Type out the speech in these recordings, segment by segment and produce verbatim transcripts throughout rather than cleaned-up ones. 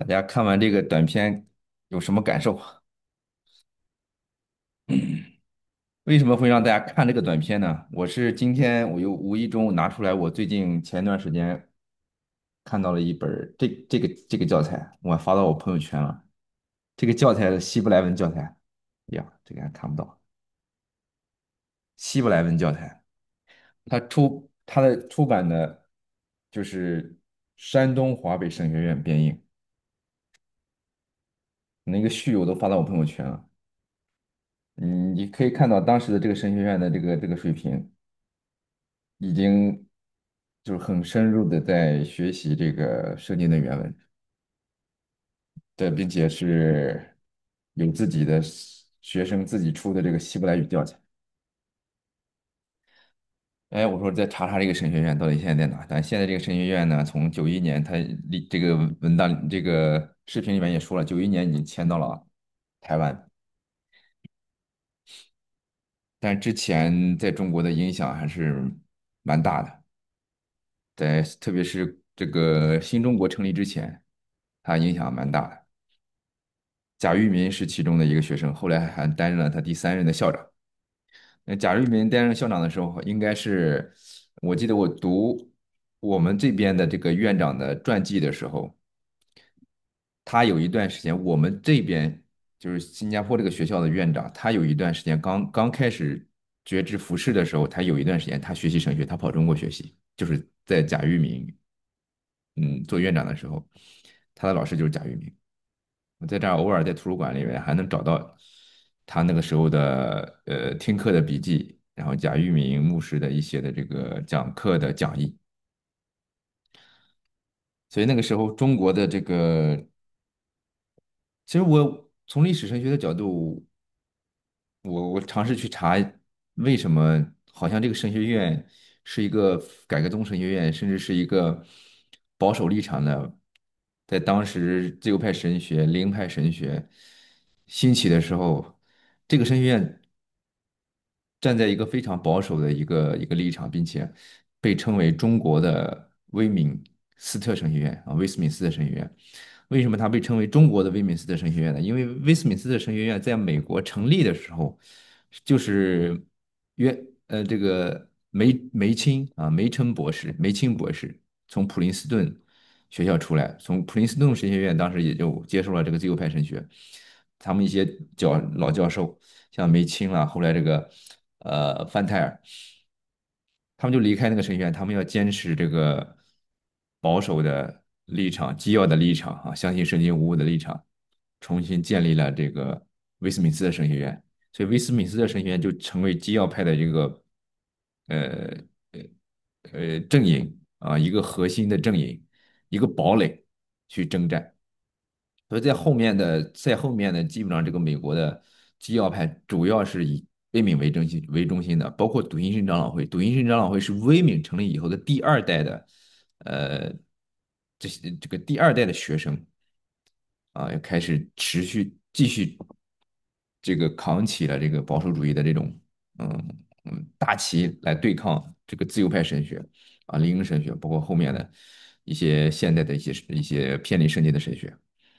大家看完这个短片有什么感受？为什么会让大家看这个短片呢？我是今天我又无意中拿出来，我最近前段时间看到了一本儿这这个这个教材，我发到我朋友圈了。这个教材的希伯来文教材，呀，这个还看不到。希伯来文教材，它出它的出版的就是山东华北神学院编印，那个序我都发到我朋友圈了。嗯，你可以看到当时的这个神学院的这个这个水平，已经就是很深入的在学习这个圣经的原文的，并且是有自己的学生自己出的这个希伯来语教材。哎，我说再查查这个神学院到底现在在哪？但现在这个神学院呢，从九一年它里这个文档这个视频里面也说了，九一年已经迁到了台湾，但之前在中国的影响还是蛮大的。在特别是这个新中国成立之前，他影响蛮大的。贾玉民是其中的一个学生，后来还担任了他第三任的校长。那贾玉民担任校长的时候，应该是我记得我读我们这边的这个院长的传记的时候，他有一段时间，我们这边就是新加坡这个学校的院长，他有一段时间刚刚开始觉知服饰的时候，他有一段时间他学习神学，他跑中国学习，就是在贾玉民嗯做院长的时候，他的老师就是贾玉明。我在这儿偶尔在图书馆里面还能找到他那个时候的呃听课的笔记，然后贾玉明牧师的一些的这个讲课的讲义。所以那个时候中国的这个，其实我从历史神学的角度，我我尝试去查为什么好像这个神学院是一个改革宗神学院，甚至是一个保守立场的，在当时自由派神学、灵派神学兴起的时候，这个神学院站在一个非常保守的一个一个立场，并且被称为中国的威敏斯特神学院啊，威斯敏斯特神学院。为什么它被称为中国的威敏斯特神学院呢？因为威斯敏斯特神学院在美国成立的时候，就是约呃这个梅梅钦啊梅琛博士梅钦博士从普林斯顿学校出来，从普林斯顿神学院当时也就接受了这个自由派神学，他们一些教老教授像梅钦啦，后来这个呃范泰尔。他们就离开那个神学院，他们要坚持这个保守的立场、基要的立场啊，相信圣经无误的立场，重新建立了这个威斯敏斯特神学院。所以威斯敏斯特神学院就成为基要派的这个呃呃呃阵营啊，一个核心的阵营，一个堡垒去征战。所以在后面的，在后面的，基本上这个美国的基要派主要是以威敏为中心为中心的，包括笃信神长老会。笃信神长老会是威敏成立以后的第二代的，呃，这些这个第二代的学生啊，要开始持续继续这个扛起了这个保守主义的这种嗯嗯大旗来对抗这个自由派神学啊，灵恩神学，包括后面的一些现代的一些一些偏离圣经的神学。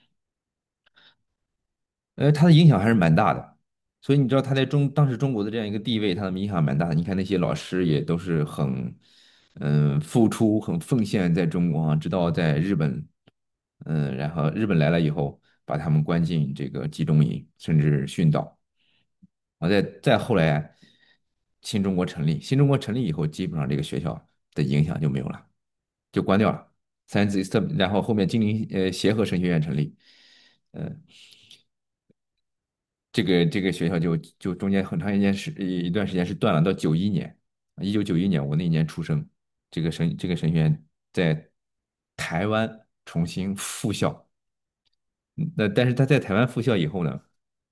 呃，他的影响还是蛮大的，所以你知道他在中当时中国的这样一个地位，他的影响蛮大的。你看那些老师也都是很，嗯，付出、很奉献在中国啊，直到在日本，嗯，然后日本来了以后，把他们关进这个集中营，甚至殉道。啊，再再后来，新中国成立，新中国成立以后，基本上这个学校的影响就没有了，就关掉了。三自特，然后后面金陵呃协和神学院成立，嗯。这个这个学校就就中间很长一件时一段时间是断了，到九一年，一九九一年我那年出生，这个神这个神学院在台湾重新复校。嗯那但是他在台湾复校以后呢，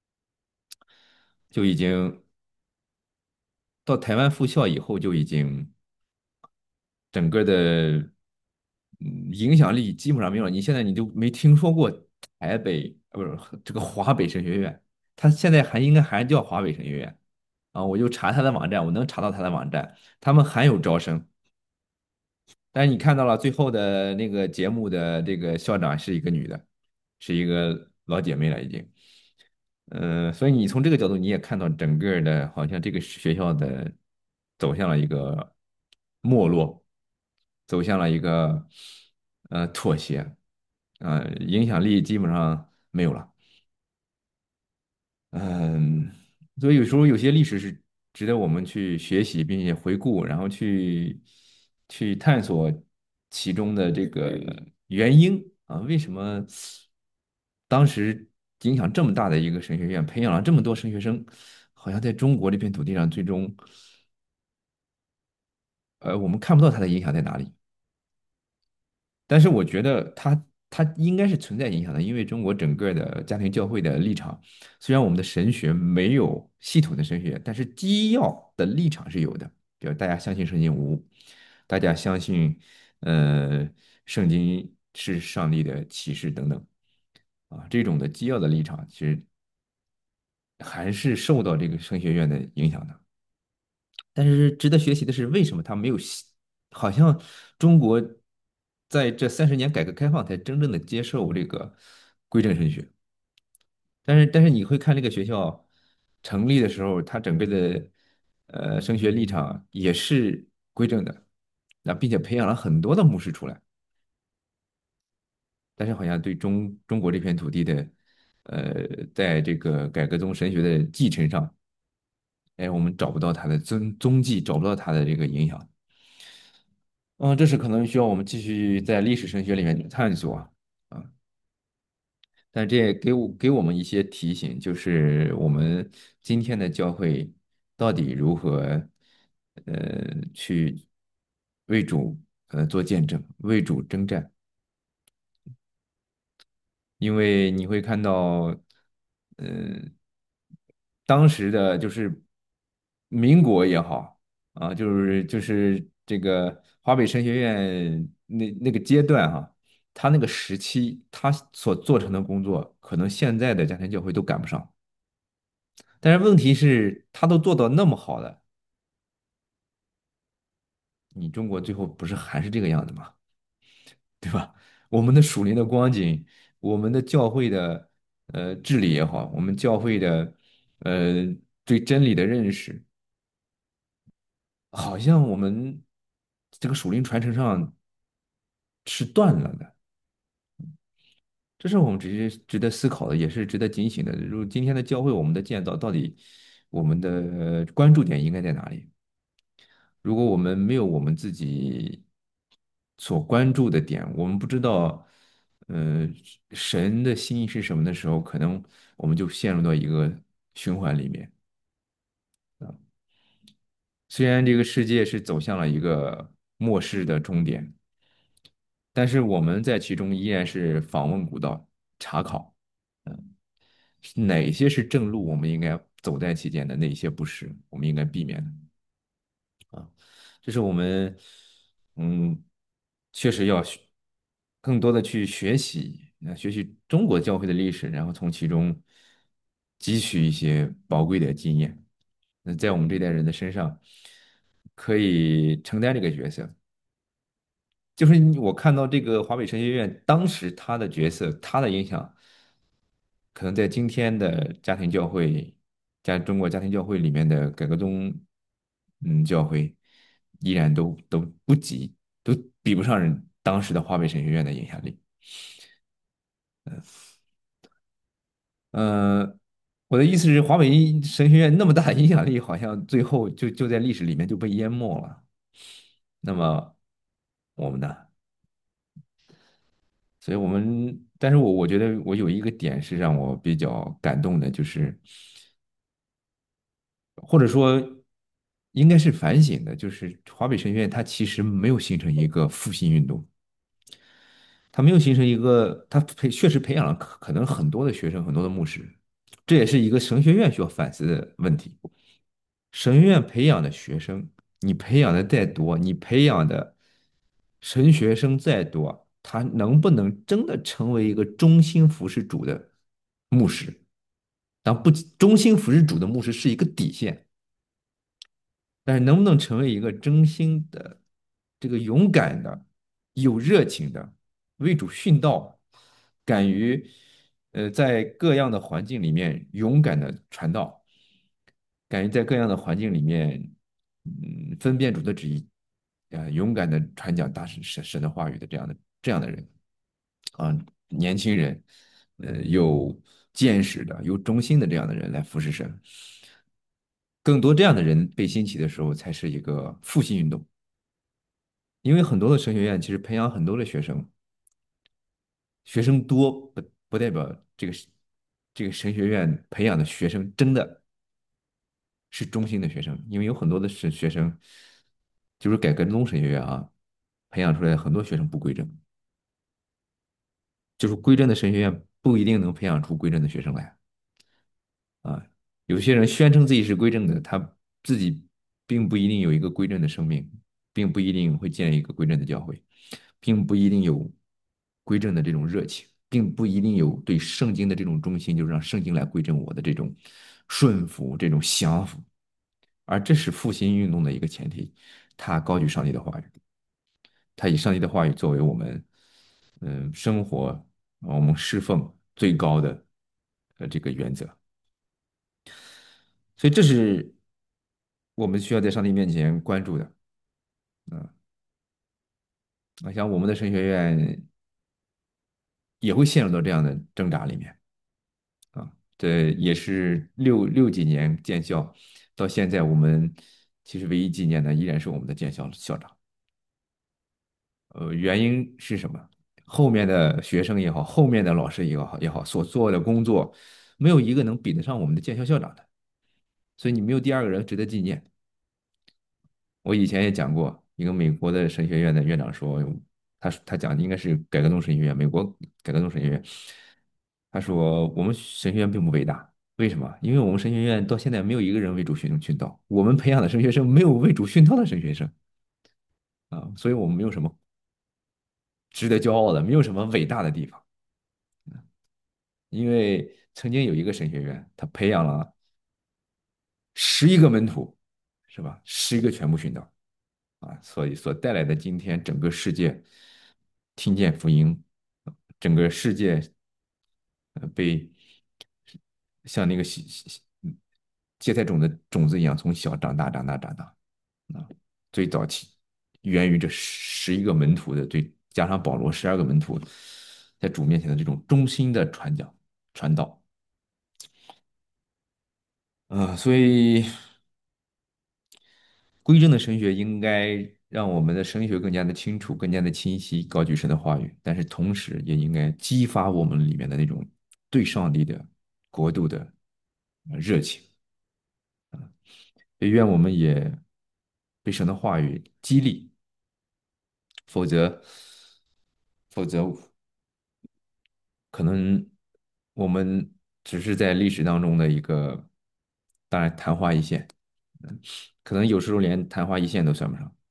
就已经到台湾复校以后就已经整个的嗯影响力基本上没有了。你现在你就没听说过台北，呃，不是这个华北神学院，它现在还应该还叫华北神学院啊。我就查它的网站，我能查到它的网站，他们还有招生。但是你看到了最后的那个节目的这个校长是一个女的， 是一个老姐妹了已经。呃，所以你从这个角度你也看到整个的，好像这个学校的走向了一个没落，走向了一个呃妥协，呃，影响力基本上没有了。嗯，所以有时候有些历史是值得我们去学习，并且回顾，然后去去探索其中的这个原因啊，为什么当时影响这么大的一个神学院，培养了这么多神学生，好像在中国这片土地上，最终呃，我们看不到它的影响在哪里。但是我觉得它它应该是存在影响的，因为中国整个的家庭教会的立场，虽然我们的神学没有系统的神学，但是基要的立场是有的，比如大家相信圣经无误，大家相信呃圣经是上帝的启示等等啊，这种的基要的立场，其实还是受到这个神学院的影响的。但是值得学习的是，为什么他没有系好像中国在这三十年改革开放才真正的接受这个归正神学。但是，但是你会看这个学校成立的时候，它整个的呃升学立场也是归正的，那并且培养了很多的牧师出来。但是好像对中中国这片土地的呃，在这个改革宗神学的继承上，哎，我们找不到它的踪踪迹，找不到它的这个影响。嗯，这是可能需要我们继续在历史神学里面去探索啊。但这也给我给我们一些提醒，就是我们今天的教会到底如何呃去为主呃做见证，为主征战。因为你会看到，嗯、当时的就是民国也好啊，就是就是这个华北神学院那那个阶段哈、他那个时期他所做成的工作，可能现在的家庭教会都赶不上。但是问题是，他都做到那么好了，你中国最后不是还是这个样子吗？对吧？我们的属灵的光景，我们的教会的呃治理也好，我们教会的呃对真理的认识，好像我们这个属灵传承上是断了的。这是我们值值得思考的，也是值得警醒的。如果今天的教会，我们的建造到底我们的呃关注点应该在哪里？如果我们没有我们自己所关注的点，我们不知道，呃，神的心意是什么的时候，可能我们就陷入到一个循环里面。虽然这个世界是走向了一个末世的终点，但是我们在其中依然是访问古道，查考，嗯，哪些是正路，我们应该走在其间的，哪些不是，我们应该避免的。啊。这是我们，嗯，确实要学更多的去学习，那学习中国教会的历史，然后从其中汲取一些宝贵的经验。那在我们这代人的身上，可以承担这个角色。就是你我看到这个华北神学院当时他的角色，他的影响，可能在今天的家庭教会，在中国家庭教会里面的改革宗，嗯，教会依然都都不及，都比不上人当时的华北神学院的影响力。呃，我的意思是，华北神学院那么大的影响力，好像最后就就在历史里面就被淹没了。那么我们呢？所以我们，但是我我觉得我有一个点是让我比较感动的，就是或者说应该是反省的，就是华北神学院它其实没有形成一个复兴运动，它没有形成一个，它培确实培养了可可能很多的学生，很多的牧师，这也是一个神学院需要反思的问题。神学院培养的学生，你培养的再多，你培养的神学生再多，他能不能真的成为一个忠心服侍主的牧师？当不忠心服侍主的牧师是一个底线，但是能不能成为一个真心的、这个勇敢的、有热情的、为主殉道、敢于呃，在各样的环境里面勇敢的传道，敢于在各样的环境里面，嗯，分辨主的旨意，呃，勇敢的传讲大神神神的话语的这样的这样的人，啊，年轻人，呃，有见识的、有忠心的这样的人来服侍神，更多这样的人被兴起的时候，才是一个复兴运动。因为很多的神学院其实培养很多的学生，学生多不不代表这个这个神学院培养的学生真的是中心的学生，因为有很多的是学生，就是改革宗神学院啊，培养出来很多学生不归正，就是归正的神学院不一定能培养出归正的学生来啊。有些人宣称自己是归正的，他自己并不一定有一个归正的生命，并不一定会建立一个归正的教会，并不一定有归正的这种热情，并不一定有对圣经的这种忠心，就是让圣经来归正我的这种顺服、这种降服。而这是复兴运动的一个前提，它高举上帝的话语，它以上帝的话语作为我们嗯、呃生活我们侍奉最高的呃这个原则，所以这是我们需要在上帝面前关注的。嗯，我想我们的神学院也会陷入到这样的挣扎里面啊，这也是六六几年建校到现在，我们其实唯一纪念的依然是我们的建校校长。呃，原因是什么？后面的学生也好，后面的老师也好也好，所做的工作，没有一个能比得上我们的建校校长的，所以你没有第二个人值得纪念。我以前也讲过，一个美国的神学院的院长说，他他讲的应该是改革宗神学院，美国改革宗神学院，他说我们神学院并不伟大，为什么？因为我们神学院到现在没有一个人为主殉殉道，我们培养的神学生没有为主殉道的神学生啊，所以我们没有什么值得骄傲的，没有什么伟大的地方。因为曾经有一个神学院，他培养了十一个门徒，是吧？十一个全部殉道啊，所以所带来的今天整个世界听见福音，整个世界呃被像那个西西芥菜种的种子一样从小长大长大长大啊，最早期源于这十一个门徒的对，加上保罗十二个门徒在主面前的这种忠心的传讲传道。啊，所以归正的神学应该让我们的神学更加的清楚、更加的清晰，高举神的话语，但是同时也应该激发我们里面的那种对上帝的国度的呃热情。也愿我们也被神的话语激励，否则，否则可能我们只是在历史当中的一个，当然昙花一现，嗯可能有时候连昙花一现都算不上。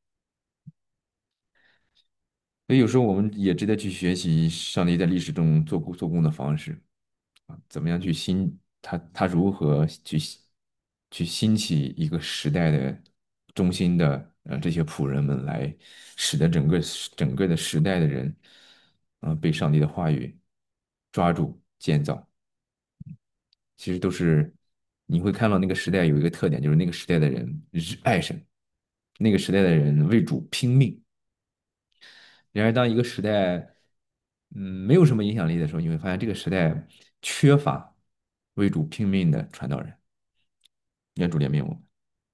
所以有时候我们也值得去学习上帝在历史中做工做工的方式啊，怎么样去兴他他如何去去兴起一个时代的中心的呃这些仆人们来，使得整个整个的时代的人啊、呃被上帝的话语抓住建造，其实都是你会看到那个时代有一个特点，就是那个时代的人是爱神，那个时代的人为主拼命。然而，当一个时代，嗯，没有什么影响力的时候，你会发现这个时代缺乏为主拼命的传道人。愿主怜悯我们。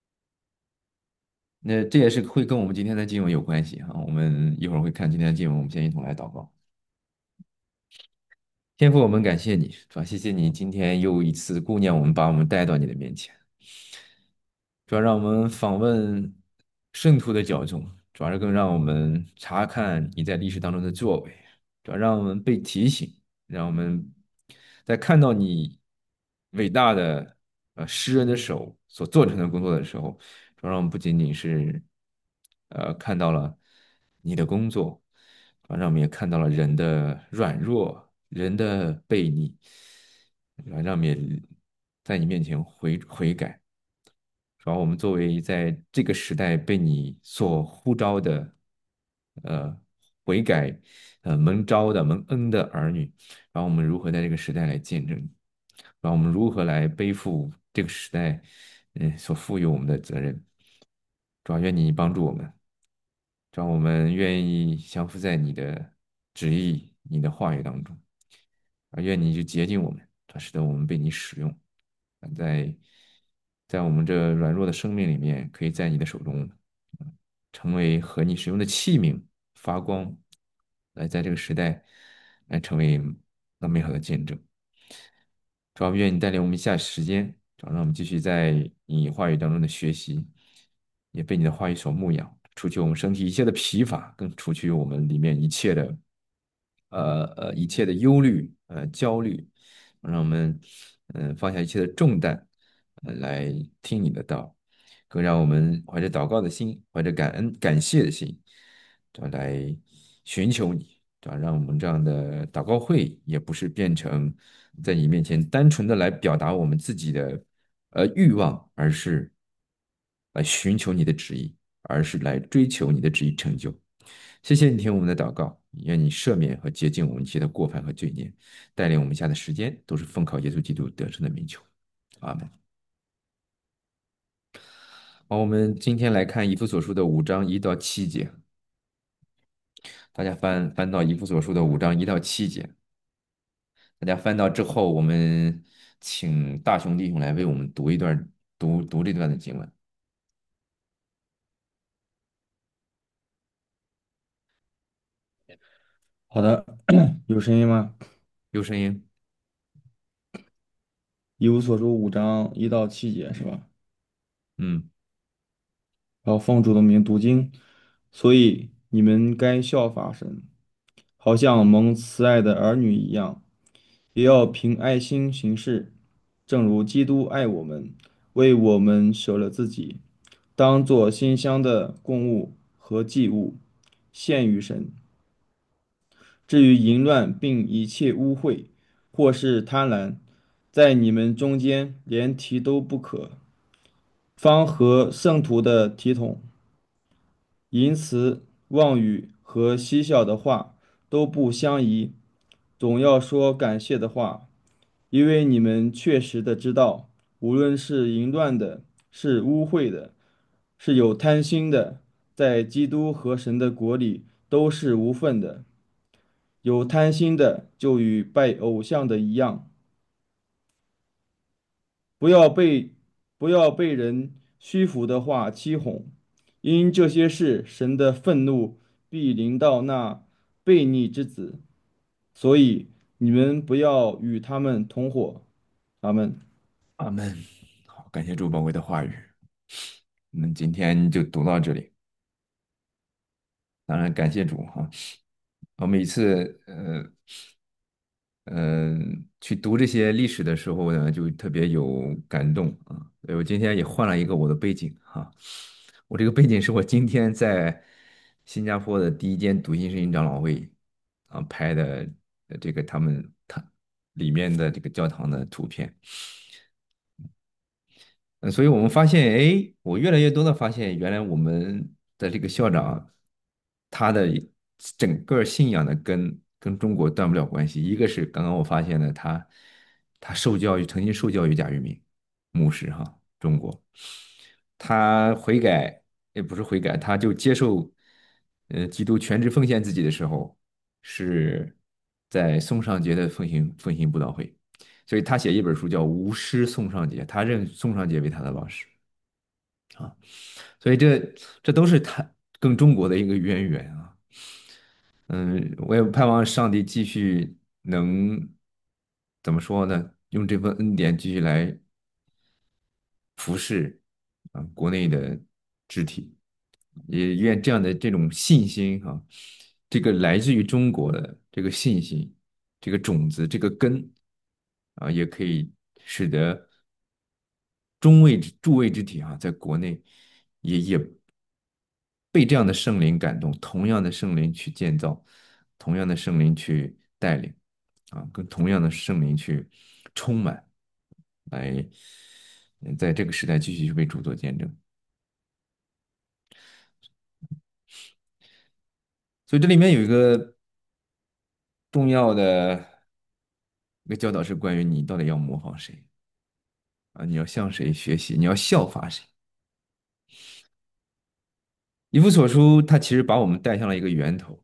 那这也是会跟我们今天的经文有关系哈。我们一会儿会看今天的经文，我们先一同来祷告。天父，我们感谢你，主要谢谢你今天又一次顾念我们，把我们带到你的面前。主要让我们访问圣徒的脚踪，主要是更让我们查看你在历史当中的作为，主要让我们被提醒，让我们在看到你伟大的呃诗人的手所做成的工作的时候，主要让我们不仅仅是呃看到了你的工作，主要让我们也看到了人的软弱、人的悖逆，主要让我们也在你面前悔悔改。主要我们作为在这个时代被你所呼召的，呃， 悔改、呃蒙召的蒙恩的儿女，然后我们如何在这个时代来见证，然后我们如何来背负这个时代，嗯、所赋予我们的责任。主要愿你帮助我们，让我们愿意降服在你的旨意、你的话语当中，啊，愿你就洁净我们，它使得我们被你使用，在在我们这软弱的生命里面，可以在你的手中，嗯成为和你使用的器皿，发光，来在这个时代，来成为那美好的见证。主要愿你带领我们一下时间，主要让我们继续在你话语当中的学习，也被你的话语所牧养，除去我们身体一切的疲乏，更除去我们里面一切的呃呃一切的忧虑呃焦虑，让我们嗯、呃放下一切的重担，呃来听你的道，更让我们怀着祷告的心，怀着感恩感谢的心，这样来寻求你。啊，让我们这样的祷告会也不是变成在你面前单纯的来表达我们自己的呃欲望，而是来寻求你的旨意，而是来追求你的旨意成就。谢谢你听我们的祷告，愿你赦免和洁净我们一切的过犯和罪孽，带领我们下的时间都是奉靠耶稣基督得胜的名求。阿门。好，我们今天来看以弗所书的五章一到七节，大家翻翻到以弗所书的五章一到七节。大家翻到之后，我们请大雄弟兄来为我们读一段，读读这段的经文。 好的，有声音吗？ 有声音。 一无所书五章一到七节是吧？ 嗯。 然后奉主的名读经，所以你们该效法神，好像蒙慈爱的儿女一样，也要凭爱心行事，正如基督爱我们，为我们舍了自己，当作馨香的供物和祭物，献与神。至于淫乱并一切污秽，或是贪婪，在你们中间连提都不可，方和圣徒的体统、淫词、妄语和嬉笑的话都不相宜，总要说感谢的话，因为你们确实的知道，无论是淫乱的，是污秽的，是有贪心的，在基督和神的国里都是无份的。有贪心的就与拜偶像的一样，不要被不要被人虚浮的话欺哄，因这些事神的愤怒必临到那悖逆之子，所以你们不要与他们同伙。阿门。 阿门。好，感谢主宝贵的话语。我们今天就读到这里。当然，感谢主哈。我每次呃嗯，去读这些历史的时候呢，就特别有感动啊。所以我今天也换了一个我的背景哈，我这个背景是我今天在新加坡的第一间读心圣经长老会啊拍的呃这个他们他里面的这个教堂的图片。呃，所以我们发现，哎，我越来越多的发现，原来我们的这个校长，他的整个信仰的根跟中国断不了关系。一个是刚刚我发现的，他他受教育，曾经受教育贾玉明牧师哈，中国，他悔改也不是悔改，他就接受呃基督全职奉献自己的时候，是在宋尚节的奉行奉行布道会。所以他写一本书叫《无师宋尚节》，他认宋尚节为他的老师啊，所以这这都是他跟中国的一个渊源啊。嗯，我也盼望上帝继续能怎么说呢？用这份恩典继续来服侍啊国内的肢体，也愿这样的这种信心哈、这个来自于中国的这个信心，这个种子，这个根啊，也可以使得中位之诸位之体啊，在国内也也被这样的圣灵感动，同样的圣灵去建造，同样的圣灵去带领啊，跟同样的圣灵去充满，来呃在这个时代继续为主做见证。 所以这里面有一个重要的一个教导是关于你到底要模仿谁啊？你要向谁学习？你要效法谁？以弗所书，它其实把我们带向了一个源头，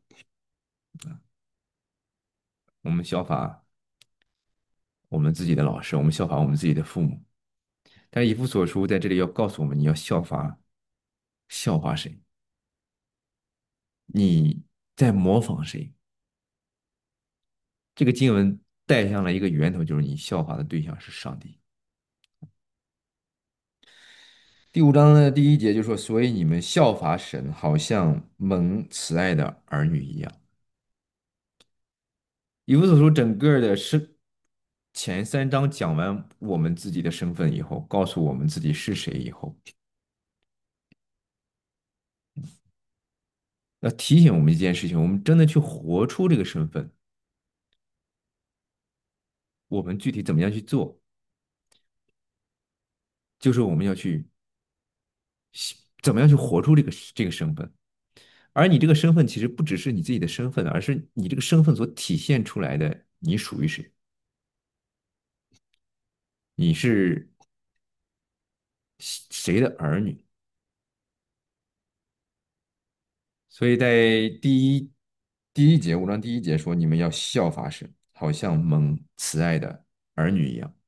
我们效法我们自己的老师，我们效法我们自己的父母。但是以弗所书在这里要告诉我们，你要效法效法谁？你在模仿谁？这个经文带向了一个源头，就是你效法的对象是上帝。第五章的第一节就说：“所以你们效法神，好像蒙慈爱的儿女一样。”以弗所书整个的是前三章讲完我们自己的身份以后，告诉我们自己是谁以后，要提醒我们一件事情：我们真的去活出这个身份，我们具体怎么样去做，就是我们要去怎么样去活出这个这个身份。而你这个身份其实不只是你自己的身份，而是你这个身份所体现出来的，你属于谁？你是谁的儿女？所以在第一第一节五章第一节说，你们要效法神，好像蒙慈爱的儿女一样。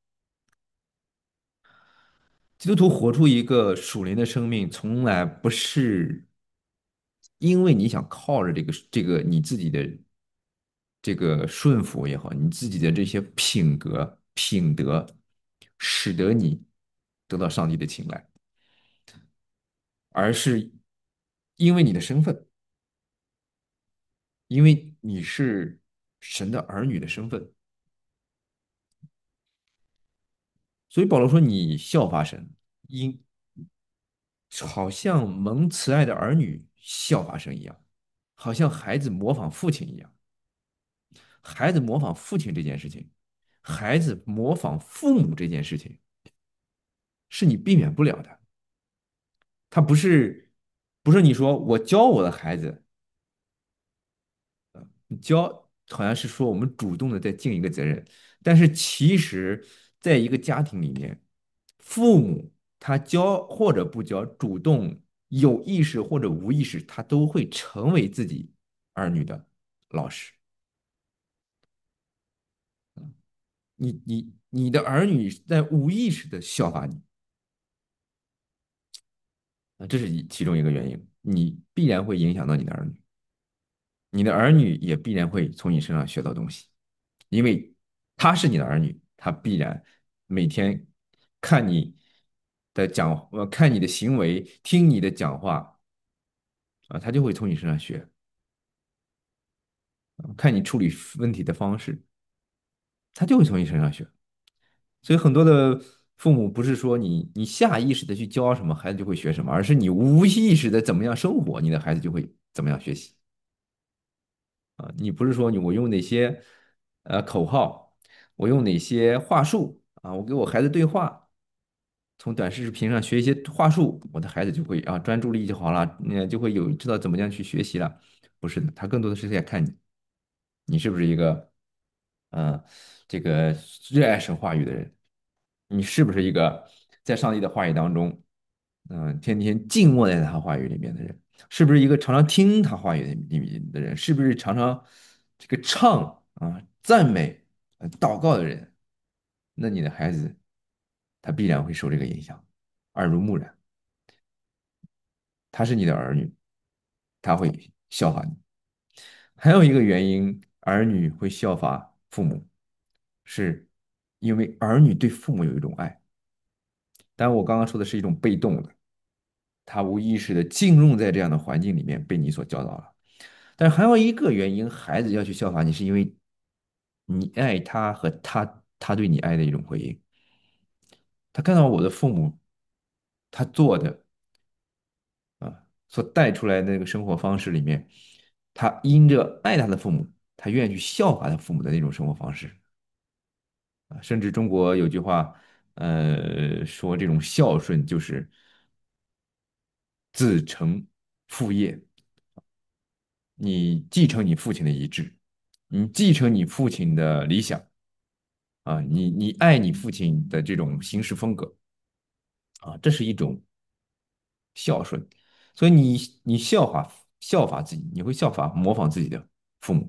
基督徒活出一个属灵的生命，从来不是因为你想靠着这个这个你自己的这个顺服也好，你自己的这些品格品德，使得你得到上帝的青睐，而是因为你的身份，因为你是神的儿女的身份。所以保罗说，你效法神，因好像蒙慈爱的儿女效法神一样，好像孩子模仿父亲一样。孩子模仿父亲这件事情，孩子模仿父母这件事情，是你避免不了的。他不是不是你说我教我的孩子，你教好像是说我们主动的在尽一个责任，但是其实在一个家庭里面，父母他教或者不教，主动有意识或者无意识，他都会成为自己儿女的老师。你你你的儿女在无意识的效法你啊，这是其中一个原因，你必然会影响到你的儿女，你的儿女也必然会从你身上学到东西，因为他是你的儿女，他必然每天看你的讲，呃，看你的行为，听你的讲话啊，他就会从你身上学，看你处理问题的方式，他就会从你身上学。所以很多的父母不是说你你下意识的去教什么，孩子就会学什么，而是你无意识的怎么样生活，你的孩子就会怎么样学习啊。你不是说你我用哪些呃口号，我用哪些话术啊，我给我孩子对话，从短视频上学一些话术，我的孩子就会啊专注力就好了，那就会有知道怎么样去学习了。不是的，他更多的是在看你，你是不是一个嗯、呃这个热爱神话语的人。你是不是一个在上帝的话语当中，嗯、天天静默在他话语里面的人？是不是一个常常听他话语里面的人？是不是常常这个唱啊、赞美、呃祷告的人？那你的孩子他必然会受这个影响，耳濡目染。他是你的儿女，他会效法你。还有一个原因，儿女会效法父母，是因为儿女对父母有一种爱。但我刚刚说的是一种被动的，他无意识的浸润在这样的环境里面，被你所教导了。但是还有一个原因，孩子要去效法你，是因为你爱他和他他对你爱的一种回应。他看到我的父母他做的啊，所带出来的那个生活方式里面，他因着爱他的父母，他愿意去效法他父母的那种生活方式啊。甚至中国有句话，呃，说这种孝顺就是子承父业。 你继承你父亲的遗志，你继承你父亲的理想啊，你你爱你父亲的这种行事风格啊，这是一种孝顺。所以你你效法效法自己，你会效法模仿自己的父母。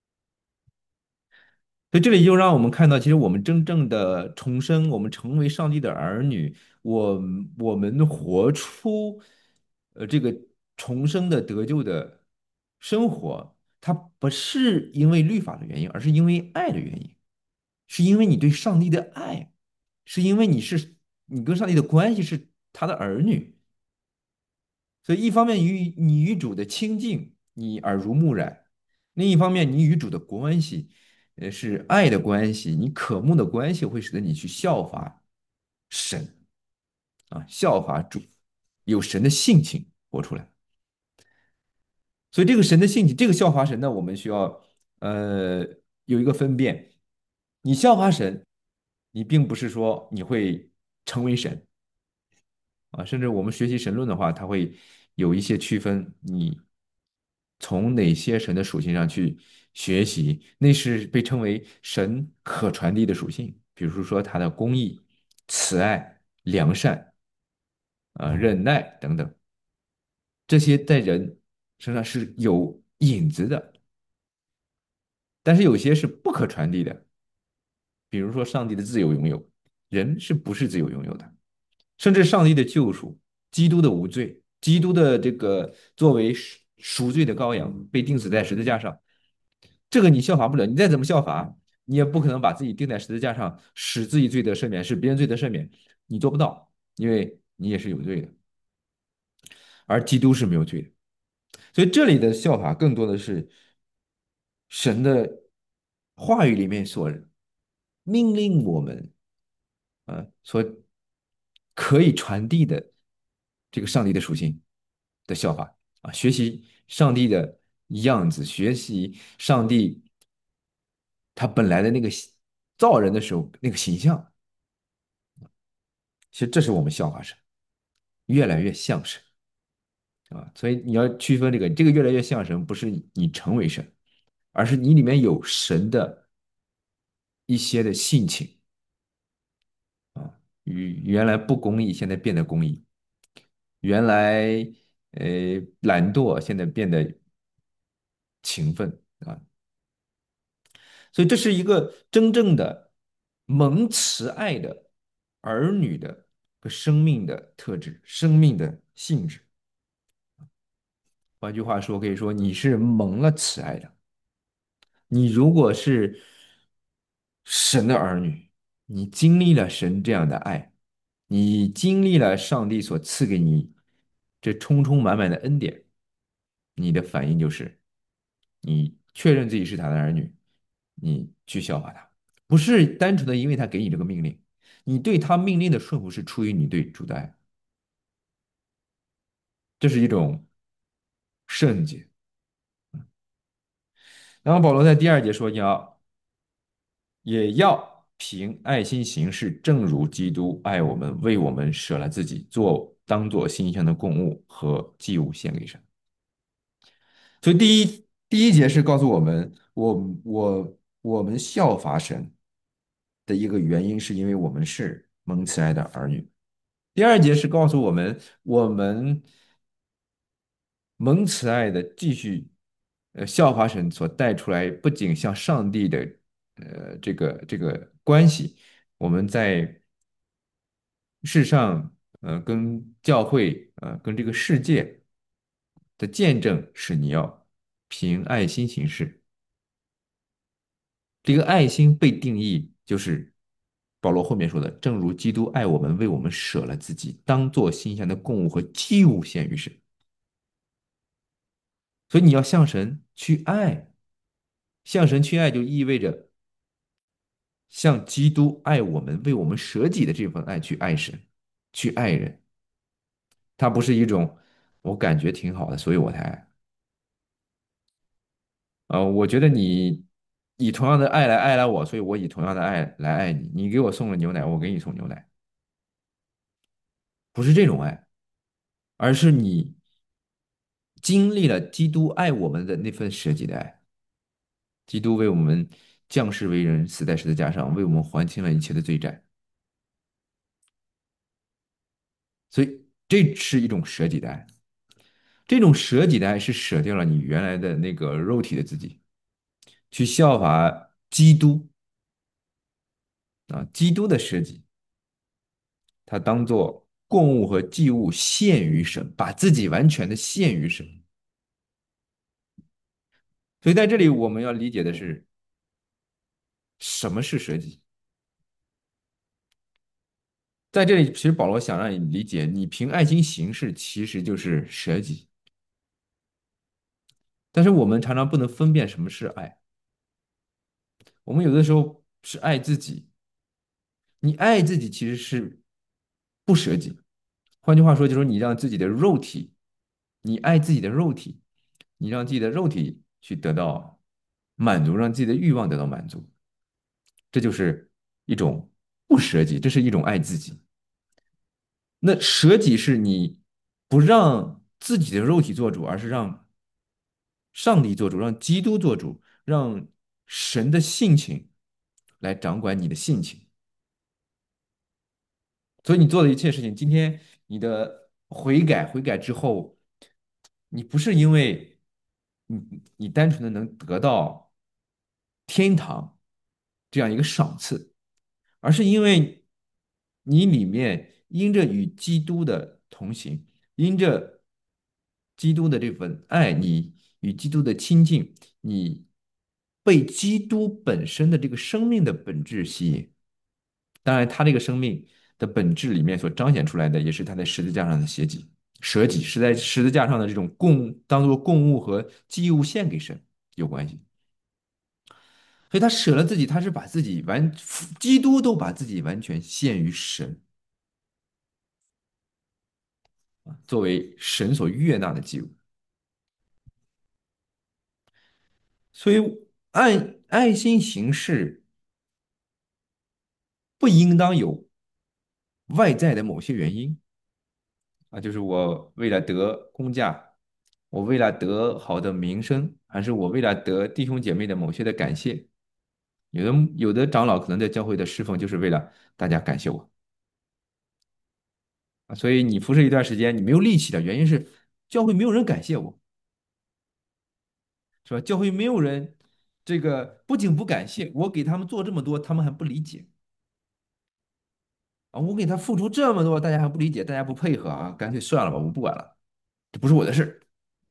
所以这里就让我们看到，其实我们真正的重生，我们成为上帝的儿女，我我们活出呃这个重生的得救的生活，它不是因为律法的原因，而是因为爱的原因，是因为你对上帝的爱，是因为你是你跟上帝的关系是他的儿女，所以一方面与你与主的亲近，你耳濡目染；另一方面，你与主的关系，呃，是爱的关系，你渴慕的关系，会使得你去效法神啊，效法主，有神的性情活出来。所以这个神的性情，这个效法神呢，我们需要呃有一个分辨。你效法神，你并不是说你会成为神啊，甚至我们学习神论的话，它会有一些区分，你从哪些神的属性上去学习，那是被称为神可传递的属性，比如说他的公义、慈爱、良善、啊、忍耐等等，这些在人身上是有影子的，但是有些是不可传递的，比如说上帝的自由拥有，人是不是自由拥有的？甚至上帝的救赎，基督的无罪，基督的这个作为赎罪的羔羊被钉死在十字架上，这个你效法不了，你再怎么效法，你也不可能把自己钉在十字架上，使自己罪得赦免，使别人罪得赦免，你做不到，因为你也是有罪的，而基督是没有罪的。所以这里的效法更多的是神的话语里面所命令我们啊，所可以传递的这个上帝的属性的效法啊，学习上帝的样子，学习上帝他本来的那个造人的时候那个形象，其实这是我们效法神，越来越像神啊。所以你要区分这个，这个越来越像神，不是你成为神，而是你里面有神的一些的性情啊，与原来不公义，现在变得公义。原来呃懒惰，现在变得勤奋啊，所以这是一个真正的蒙慈爱的儿女的个生命的特质，生命的性质。换句话说，可以说你是蒙了慈爱的。你如果是神的儿女，你经历了神这样的爱，你经历了上帝所赐给你这充充满满的恩典，你的反应就是你确认自己是他的儿女，你去效法他，不是单纯的因为他给你这个命令，你对他命令的顺服是出于你对主的爱，这是一种圣洁。然后保罗在第二节说，要也要凭爱心行事，正如基督爱我们，为我们舍了自己，做当做馨香的供物和祭物献给神。所以第一第一节是告诉我们，我我我们效法神的一个原因，是因为我们是蒙慈爱的儿女。第二节是告诉我们，我们蒙慈爱的继续，呃，效法神所带出来，不仅向上帝的，呃，这个这个关系，我们在世上，呃，跟教会，呃，跟这个世界的见证是你要凭爱心行事。这个爱心被定义就是保罗后面说的，正如基督爱我们，为我们舍了自己，当做馨香的供物和祭物献于神。所以你要向神去爱，向神去爱就意味着像基督爱我们、为我们舍己的这份爱去爱神，去爱人。它不是一种我感觉挺好的，所以我才爱。呃，我觉得你以同样的爱来爱来我，所以我以同样的爱来爱你。你给我送了牛奶，我给你送牛奶，不是这种爱，而是你经历了基督爱我们的那份舍己的爱。基督为我们降世为人，死在十字架上，为我们还清了一切的罪债。所以这是一种舍己的爱。这种舍己的爱是舍掉了你原来的那个肉体的自己，去效法基督啊，基督的舍己，他当做供物和祭物献于神，把自己完全的献于神。所以在这里我们要理解的是，什么是舍己？在这里，其实保罗想让你理解，你凭爱心行事，其实就是舍己。但是我们常常不能分辨什么是爱，我们有的时候是爱自己，你爱自己其实是不舍己。换句话说，就是你让自己的肉体，你爱自己的肉体，你让自己的肉体去得到满足，让自己的欲望得到满足，这就是一种不舍己，这是一种爱自己。那舍己是你不让自己的肉体做主，而是让上帝做主，让基督做主，让神的性情来掌管你的性情。所以你做的一切事情，今天你的悔改，悔改之后，你不是因为你你单纯的能得到天堂这样一个赏赐，而是因为你里面因着与基督的同行，因着基督的这份爱，你与基督的亲近，你被基督本身的这个生命的本质吸引。当然，他这个生命的本质里面所彰显出来的，也是他在十字架上的血己、舍己，是在十字架上的这种供，当做供物和祭物献给神有关系。所以他舍了自己，他是把自己完，基督都把自己完全献于神，作为神所悦纳的祭物。所以爱爱心行事不应当有外在的某些原因啊，就是我为了得工价，我为了得好的名声，还是我为了得弟兄姐妹的某些的感谢。有的有的长老可能在教会的侍奉，就是为了大家感谢我啊，所以你服侍一段时间，你没有力气的原因是教会没有人感谢我，是吧？教会没有人这个不仅不感谢我，给他们做这么多，他们还不理解啊，我给他付出这么多，大家还不理解，大家不配合啊，干脆算了吧，我不管了，这不是我的事。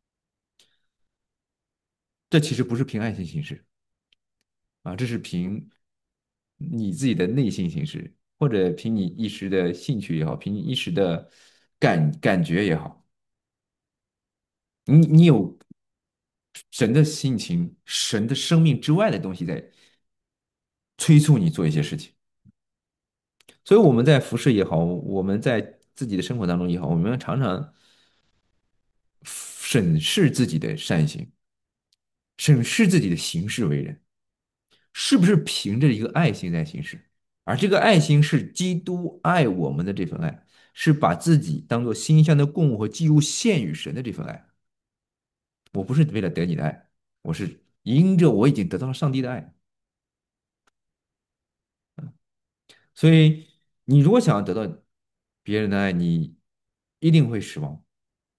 这其实不是凭爱心行事啊，这是凭你自己的内心行事，或者凭你一时的兴趣也好，凭你一时的感感觉也好。你你有神的性情、神的生命之外的东西在催促你做一些事情。所以我们在服饰也好，我们在自己的生活当中也好，我们要常常审视自己的善行，审视自己的行事为人，是不是凭着一个爱心在行事？而这个爱心是基督爱我们的这份爱，是把自己当做馨香的供物和祭物献与神的这份爱。我不是为了得你的爱，我是因着我已经得到了上帝的爱。所以，你如果想要得到别人的爱，你一定会失望。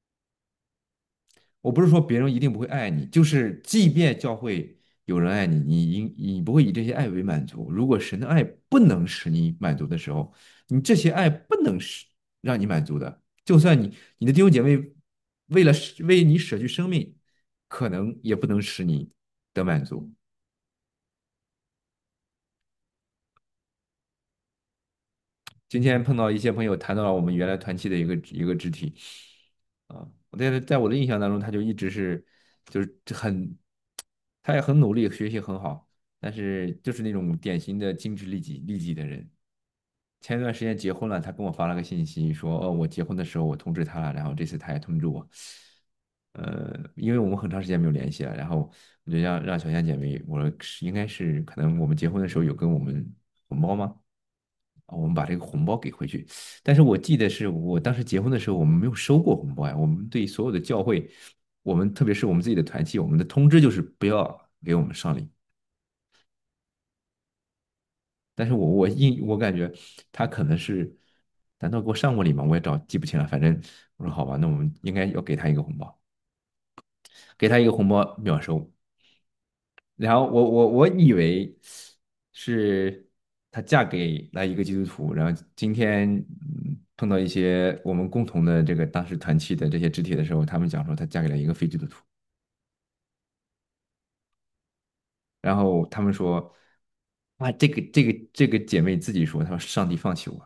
我不是说别人一定不会爱你，就是即便教会有人爱你，你应你不会以这些爱为满足。如果神的爱不能使你满足的时候，你这些爱不能使让你满足的。就算你你的弟兄姐妹为了为你舍去生命，可能也不能使你得满足。今天碰到一些朋友谈到了我们原来团契的一个一个肢体啊，我在在我的印象当中，他就一直是就是很，他也很努力，学习很好，但是就是那种典型的精致利己利己的人。前一段时间结婚了，他跟我发了个信息说，哦，我结婚的时候我通知他了，然后这次他也通知我。呃，因为我们很长时间没有联系了，然后我就让让小仙姐妹，我说是应该是可能我们结婚的时候有跟我们红包吗？啊，我们把这个红包给回去。但是我记得是我当时结婚的时候，我们没有收过红包呀。我们对所有的教会我们特别是我们自己的团契，我们的通知就是不要给我们上礼。但是我我印我感觉他可能是，难道给我上过礼吗？我也找记不清了。反正我说好吧，那我们应该要给他一个红包，给他一个红包秒收。然后我我我以为是她嫁给了一个基督徒，然后今天嗯碰到一些我们共同的这个当时团契的这些肢体的时候，他们讲说她嫁给了一个非基督徒，然后他们说啊，这个这个这个姐妹自己说，她说上帝放弃我，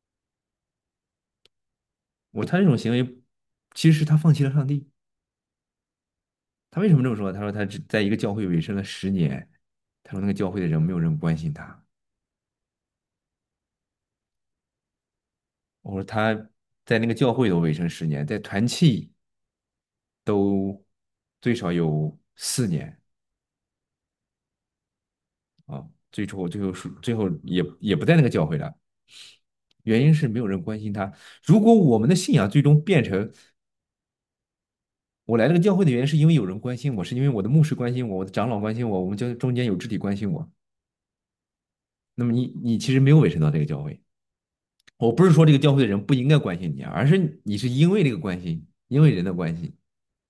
我她这种行为其实是她放弃了上帝。她为什么这么说？她说她只在一个教会委身了十年，她说那个教会的人没有人关心她。我说她在那个教会都委身十年，在团契都最少有四年啊，最后最后是最后也也不在那个教会了，原因是没有人关心他。如果我们的信仰最终变成我来这个教会的原因是因为有人关心我，是因为我的牧师关心我，我的长老关心我，我们教中间有肢体关心我，那么你你其实没有委身到这个教会。我不是说这个教会的人不应该关心你啊，而是你是因为这个关心，因为人的关系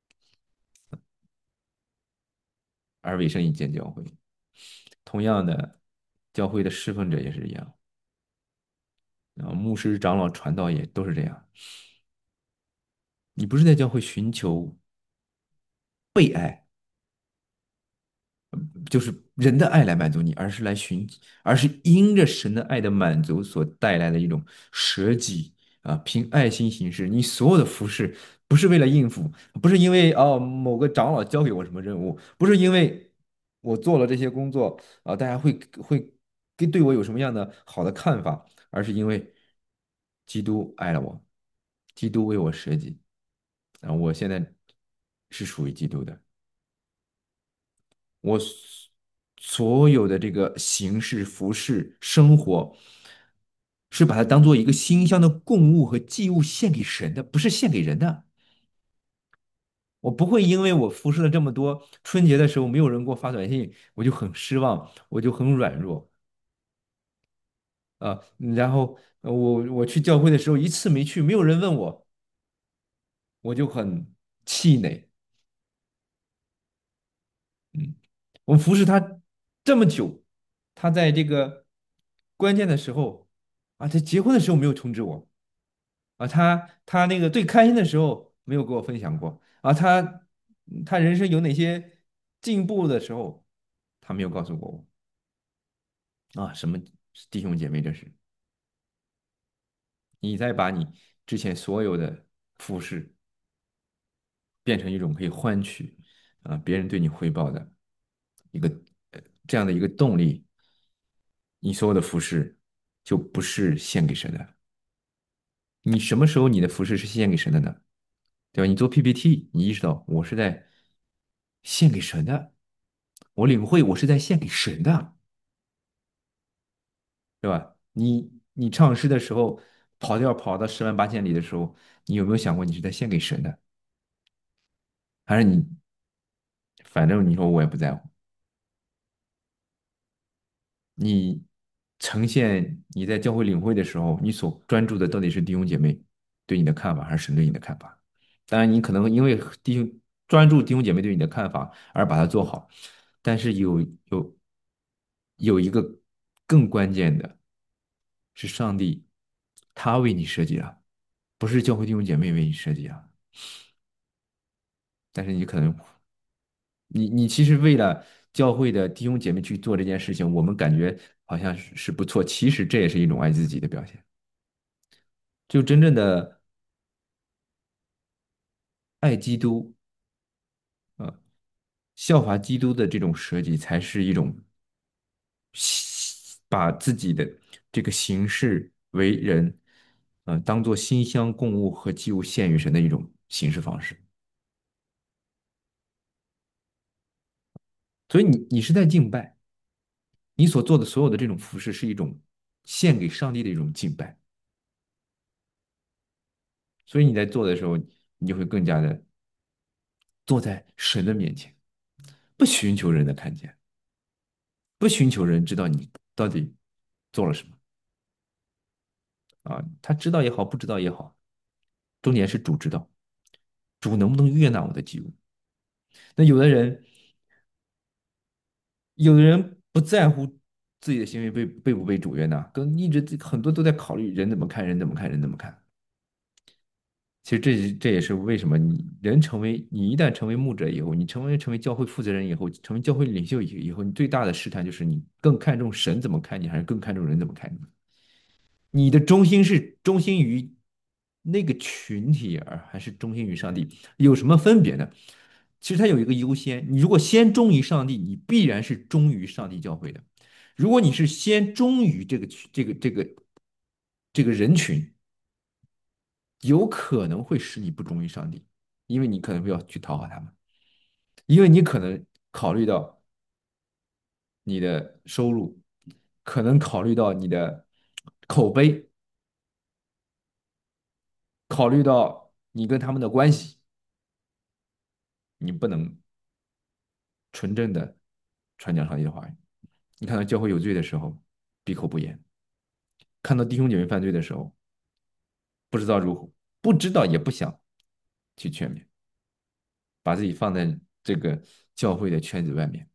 而委身一间教会。同样的，教会的侍奉者也是一样。然后牧师、长老、传道也都是这样。你不是在教会寻求被爱，就是人的爱来满足你，而是来寻，而是因着神的爱的满足所带来的一种舍己啊，凭爱心行事。你所有的服饰不是为了应付，不是因为哦某个长老交给我什么任务，不是因为我做了这些工作啊，大家会会跟对我有什么样的好的看法，而是因为基督爱了我，基督为我舍己。啊，我现在是属于基督的，我所有的这个形式、服饰、生活，是把它当做一个馨香的供物和祭物献给神的，不是献给人的。我不会因为我服侍了这么多，春节的时候没有人给我发短信，我就很失望，我就很软弱啊。然后呃我我去教会的时候一次没去，没有人问我，我就很气馁。嗯，我们服侍他这么久，他在这个关键的时候啊，他结婚的时候没有通知我啊，他他那个最开心的时候没有跟我分享过啊，他他人生有哪些进步的时候，他没有告诉过我啊，什么弟兄姐妹，这是你在把你之前所有的服侍变成一种可以换取啊别人对你回报的一个呃这样的一个动力，你所有的服饰就不是献给神的。你什么时候你的服饰是献给神的呢？对吧？你做 P P T，你意识到我是在献给神的，我领会我是在献给神的，对吧？你你唱诗的时候跑调跑到十万八千里的时候，你有没有想过你是在献给神的，还是你反正你说我也不在乎？你呈现你在教会领会的时候，你所专注的到底是弟兄姐妹对你的看法，还是神对你的看法？当然，你可能因为弟兄专注弟兄姐妹对你的看法而把它做好，但是有有有一个更关键的是上帝，他为你设计了，不是教会弟兄姐妹为你设计啊。但是你可能你你其实为了教会的弟兄姐妹去做这件事情，我们感觉好像是是不错，其实这也是一种爱自己的表现。就真正的爱基督，呃，效法基督的这种舍己，才是一种把自己的这个行事为人，呃，当做馨香供物和祭物献于神的一种行事方式。所以你你是在敬拜，你所做的所有的这种服饰是一种献给上帝的一种敬拜。所以你在做的时候，你就会更加的坐在神的面前，不寻求人的看见，不寻求人知道你到底做了什么啊。他知道也好，不知道也好，重点是主知道，主能不能悦纳我的祭物。那有的人，有的人不在乎自己的行为被被不被主悦纳，跟一直很多都在考虑人怎么看，人怎么看，人怎么看。其实这这也是为什么你人成为你一旦成为牧者以后，你成为成为教会负责人以后，成为教会领袖以以后，你最大的试探就是你更看重神怎么看你，还是更看重人怎么看你？你的中心是中心于那个群体，而还是中心于上帝？有什么分别呢？其实它有一个优先，你如果先忠于上帝，你必然是忠于上帝教会的；如果你是先忠于这个这个这个这个人群，有可能会使你不忠于上帝，因为你可能会要去讨好他们，因为你可能考虑到你的收入，可能考虑到你的口碑，考虑到你跟他们的关系，你不能纯正的传讲上帝的话语。你看到教会有罪的时候，闭口不言；看到弟兄姐妹犯罪的时候，不知道如何，不知道也不想去劝勉，把自己放在这个教会的圈子外面，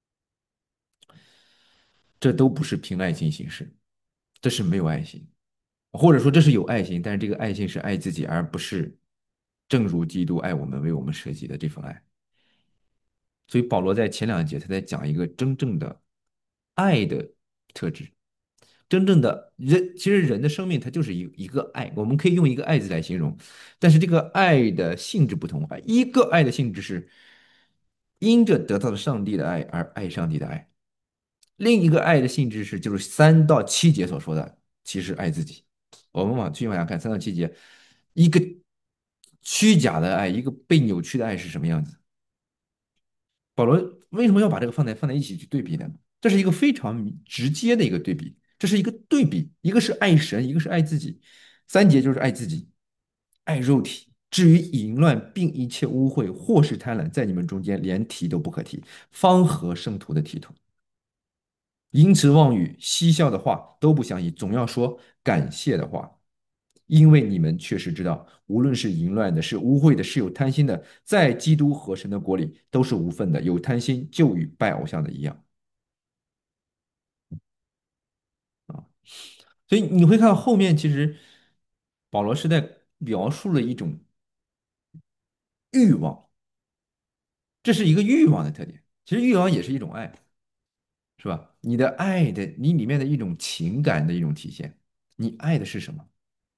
这都不是凭爱心行事，这是没有爱心，或者说这是有爱心，但是这个爱心是爱自己，而不是正如基督爱我们、为我们舍己的这份爱。所以保罗在前两节他在讲一个真正的爱的特质，真正的人，其实人的生命它就是一一个爱，我们可以用一个爱字来形容，但是这个爱的性质不同啊。一个爱的性质是因着得到了上帝的爱而爱上帝的爱，另一个爱的性质是就是三到七节所说的，其实爱自己。我们往继续往下看，三到七节，一个虚假的爱，一个被扭曲的爱是什么样子？保罗为什么要把这个放在放在一起去对比呢？这是一个非常直接的一个对比，这是一个对比，一个是爱神，一个是爱自己。三节就是爱自己，爱肉体。至于淫乱，并一切污秽或是贪婪，在你们中间连提都不可提，方合圣徒的体统。淫词妄语、嬉笑的话都不相宜，总要说感谢的话，因为你们确实知道，无论是淫乱的，是污秽的，是有贪心的，在基督和神的国里都是无份的。有贪心就与拜偶像的一样啊。所以你会看到后面，其实保罗是在描述了一种欲望，这是一个欲望的特点。其实欲望也是一种爱，是吧？你的爱的，你里面的一种情感的一种体现。你爱的是什么？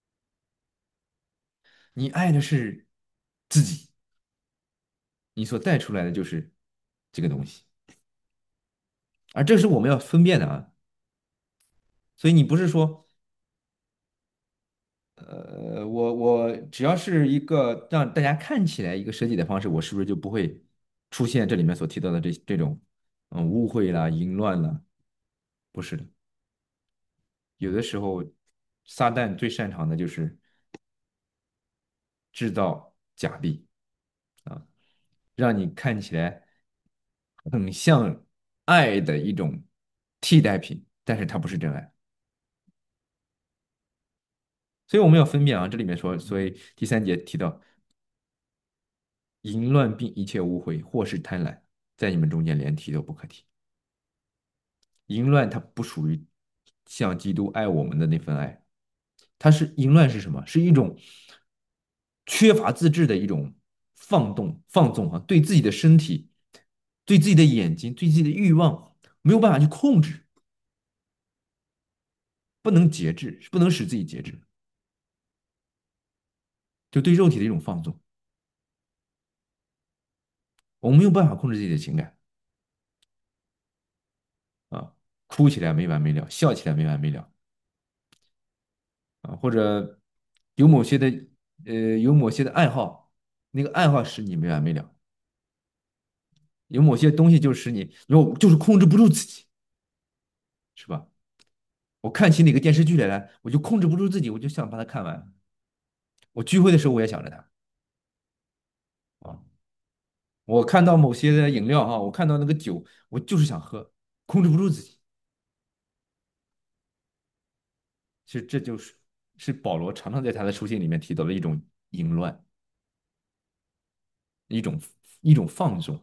你爱的是自己，你所带出来的就是这个东西，而这是我们要分辨的啊。所以你不是说，呃，我我只要是一个让大家看起来一个舍己的方式，我是不是就不会出现这里面所提到的这这种嗯误会啦、淫乱啦？不是的，有的时候撒旦最擅长的就是制造假币啊，让你看起来很像爱的一种替代品，但是它不是真爱。所以我们要分辨啊，这里面说，所以第三节提到淫乱并一切污秽，或是贪婪，在你们中间连提都不可提。淫乱它不属于像基督爱我们的那份爱，它是淫乱是什么？是一种缺乏自制的一种放动、放纵啊，对自己的身体、对自己的眼睛、对自己的欲望没有办法去控制，不能节制，不能使自己节制，就对肉体的一种放纵。我们没有办法控制自己的情感啊，哭起来没完没了，笑起来没完没了啊，或者有某些的呃有某些的爱好，那个爱好使你没完没了，有某些东西就使你，我就是控制不住自己，是吧？我看起哪个电视剧来了，我就控制不住自己，我就想把它看完。我聚会的时候我也想着它啊， 我看到某些的饮料哈，我看到那个酒，我就是想喝，控制不住自己。其实这就是是保罗常常在他的书信里面提到的一种淫乱，一种一种放纵。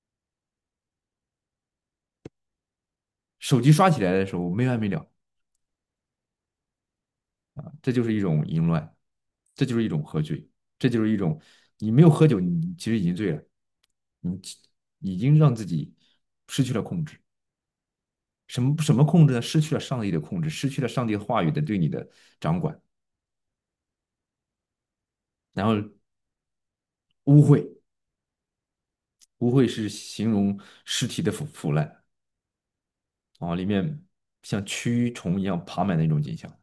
手机刷起来的时候没完没了啊，这就是一种淫乱，这就是一种喝醉，这就是一种你没有喝酒，你其实已经醉了，你已经让自己失去了控制。什么什么控制呢？失去了上帝的控制，失去了上帝话语的对你的掌管，然后污秽，污秽是形容尸体的腐腐烂啊，里面像蛆虫一样爬满的那种景象。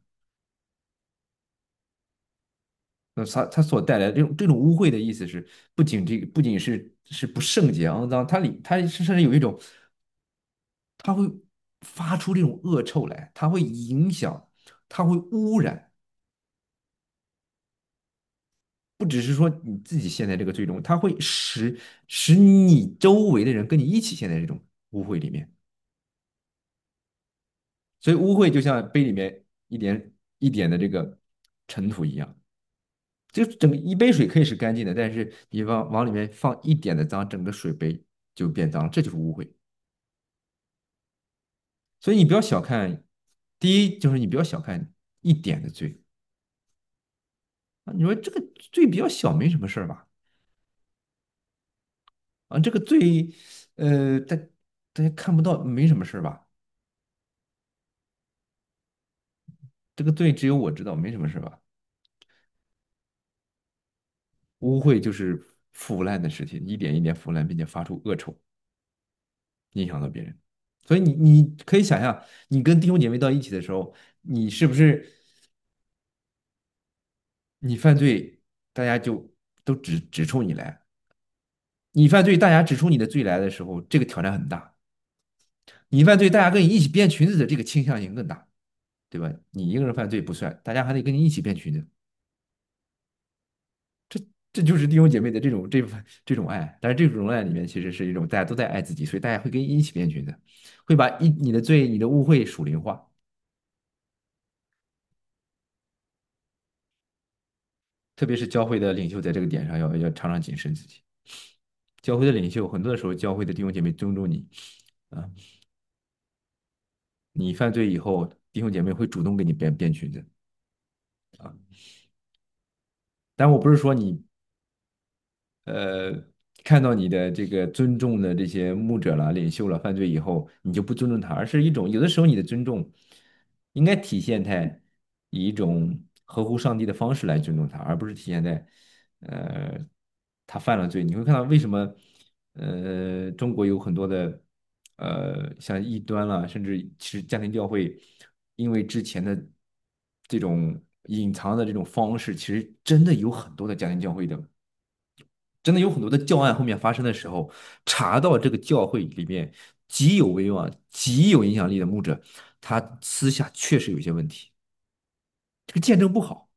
那它它所带来的这种这种污秽的意思是，不仅这个不仅是是不圣洁肮脏，它里它甚至有一种，它会发出这种恶臭来，它会影响，它会污染，不只是说你自己陷在这个最终，它会使使你周围的人跟你一起陷在这种污秽里面。所以污秽就像杯里面一点一点的这个尘土一样，就整个一杯水可以是干净的，但是你往往里面放一点的脏，整个水杯就变脏了，这就是污秽。所以你不要小看，第一就是你不要小看一点的罪啊，你说这个罪比较小，没什么事儿吧？啊，这个罪，呃，大大家看不到，没什么事儿吧？这个罪只有我知道，没什么事儿吧？污秽就是腐烂的尸体，一点一点腐烂，并且发出恶臭，影响到别人。所以你你可以想象，你跟弟兄姐妹到一起的时候，你是不是你犯罪，大家就都指指出你来？你犯罪，大家指出你的罪来的时候，这个挑战很大。你犯罪，大家跟你一起编裙子的这个倾向性更大，对吧？你一个人犯罪不算，大家还得跟你一起编裙子。这这就是弟兄姐妹的这种这份这种爱，但是这种爱里面其实是一种大家都在爱自己，所以大家会跟你一起编裙子，会把一你的罪、你的污秽属灵化。特别是教会的领袖在这个点上要要常常谨慎自己。教会的领袖很多的时候，教会的弟兄姐妹尊重你啊，你犯罪以后，弟兄姐妹会主动给你编编裙子啊。但我不是说你呃，看到你的这个尊重的这些牧者了、领袖了犯罪以后，你就不尊重他，而是一种有的时候你的尊重应该体现在以一种合乎上帝的方式来尊重他，而不是体现在呃他犯了罪。你会看到为什么呃中国有很多的呃像异端了，甚至其实家庭教会因为之前的这种隐藏的这种方式，其实真的有很多的家庭教会的。真的有很多的教案后面发生的时候，查到这个教会里面极有威望、极有影响力的牧者，他私下确实有一些问题，这个见证不好。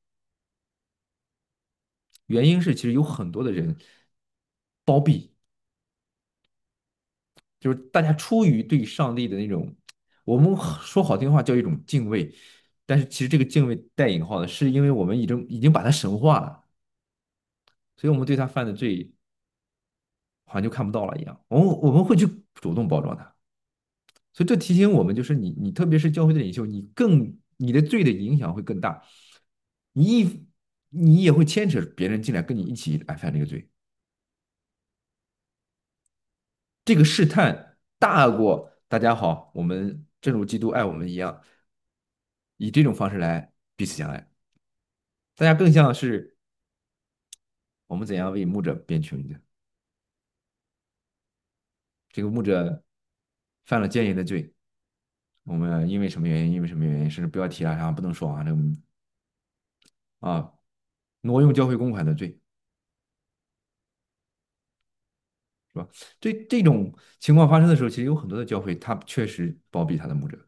原因是其实有很多的人包庇，就是大家出于对上帝的那种，我们说好听话叫一种敬畏，但是其实这个敬畏带引号的，是因为我们已经已经把他神化了，所以我们对他犯的罪好像就看不到了一样，我们我们会去主动包装他。所以这提醒我们，就是你你特别是教会的领袖，你更你的罪的影响会更大，你一你也会牵扯别人进来跟你一起来犯这个罪，这个试探大过大家好，我们正如基督爱我们一样，以这种方式来彼此相爱，大家更像是我们怎样为牧者编裙子，这个牧者犯了奸淫的罪，我们因为什么原因，因为什么原因，甚至不要提了，然后不能说啊，这个啊挪用教会公款的罪。是吧？这这种情况发生的时候，其实有很多的教会，他确实包庇他的牧者。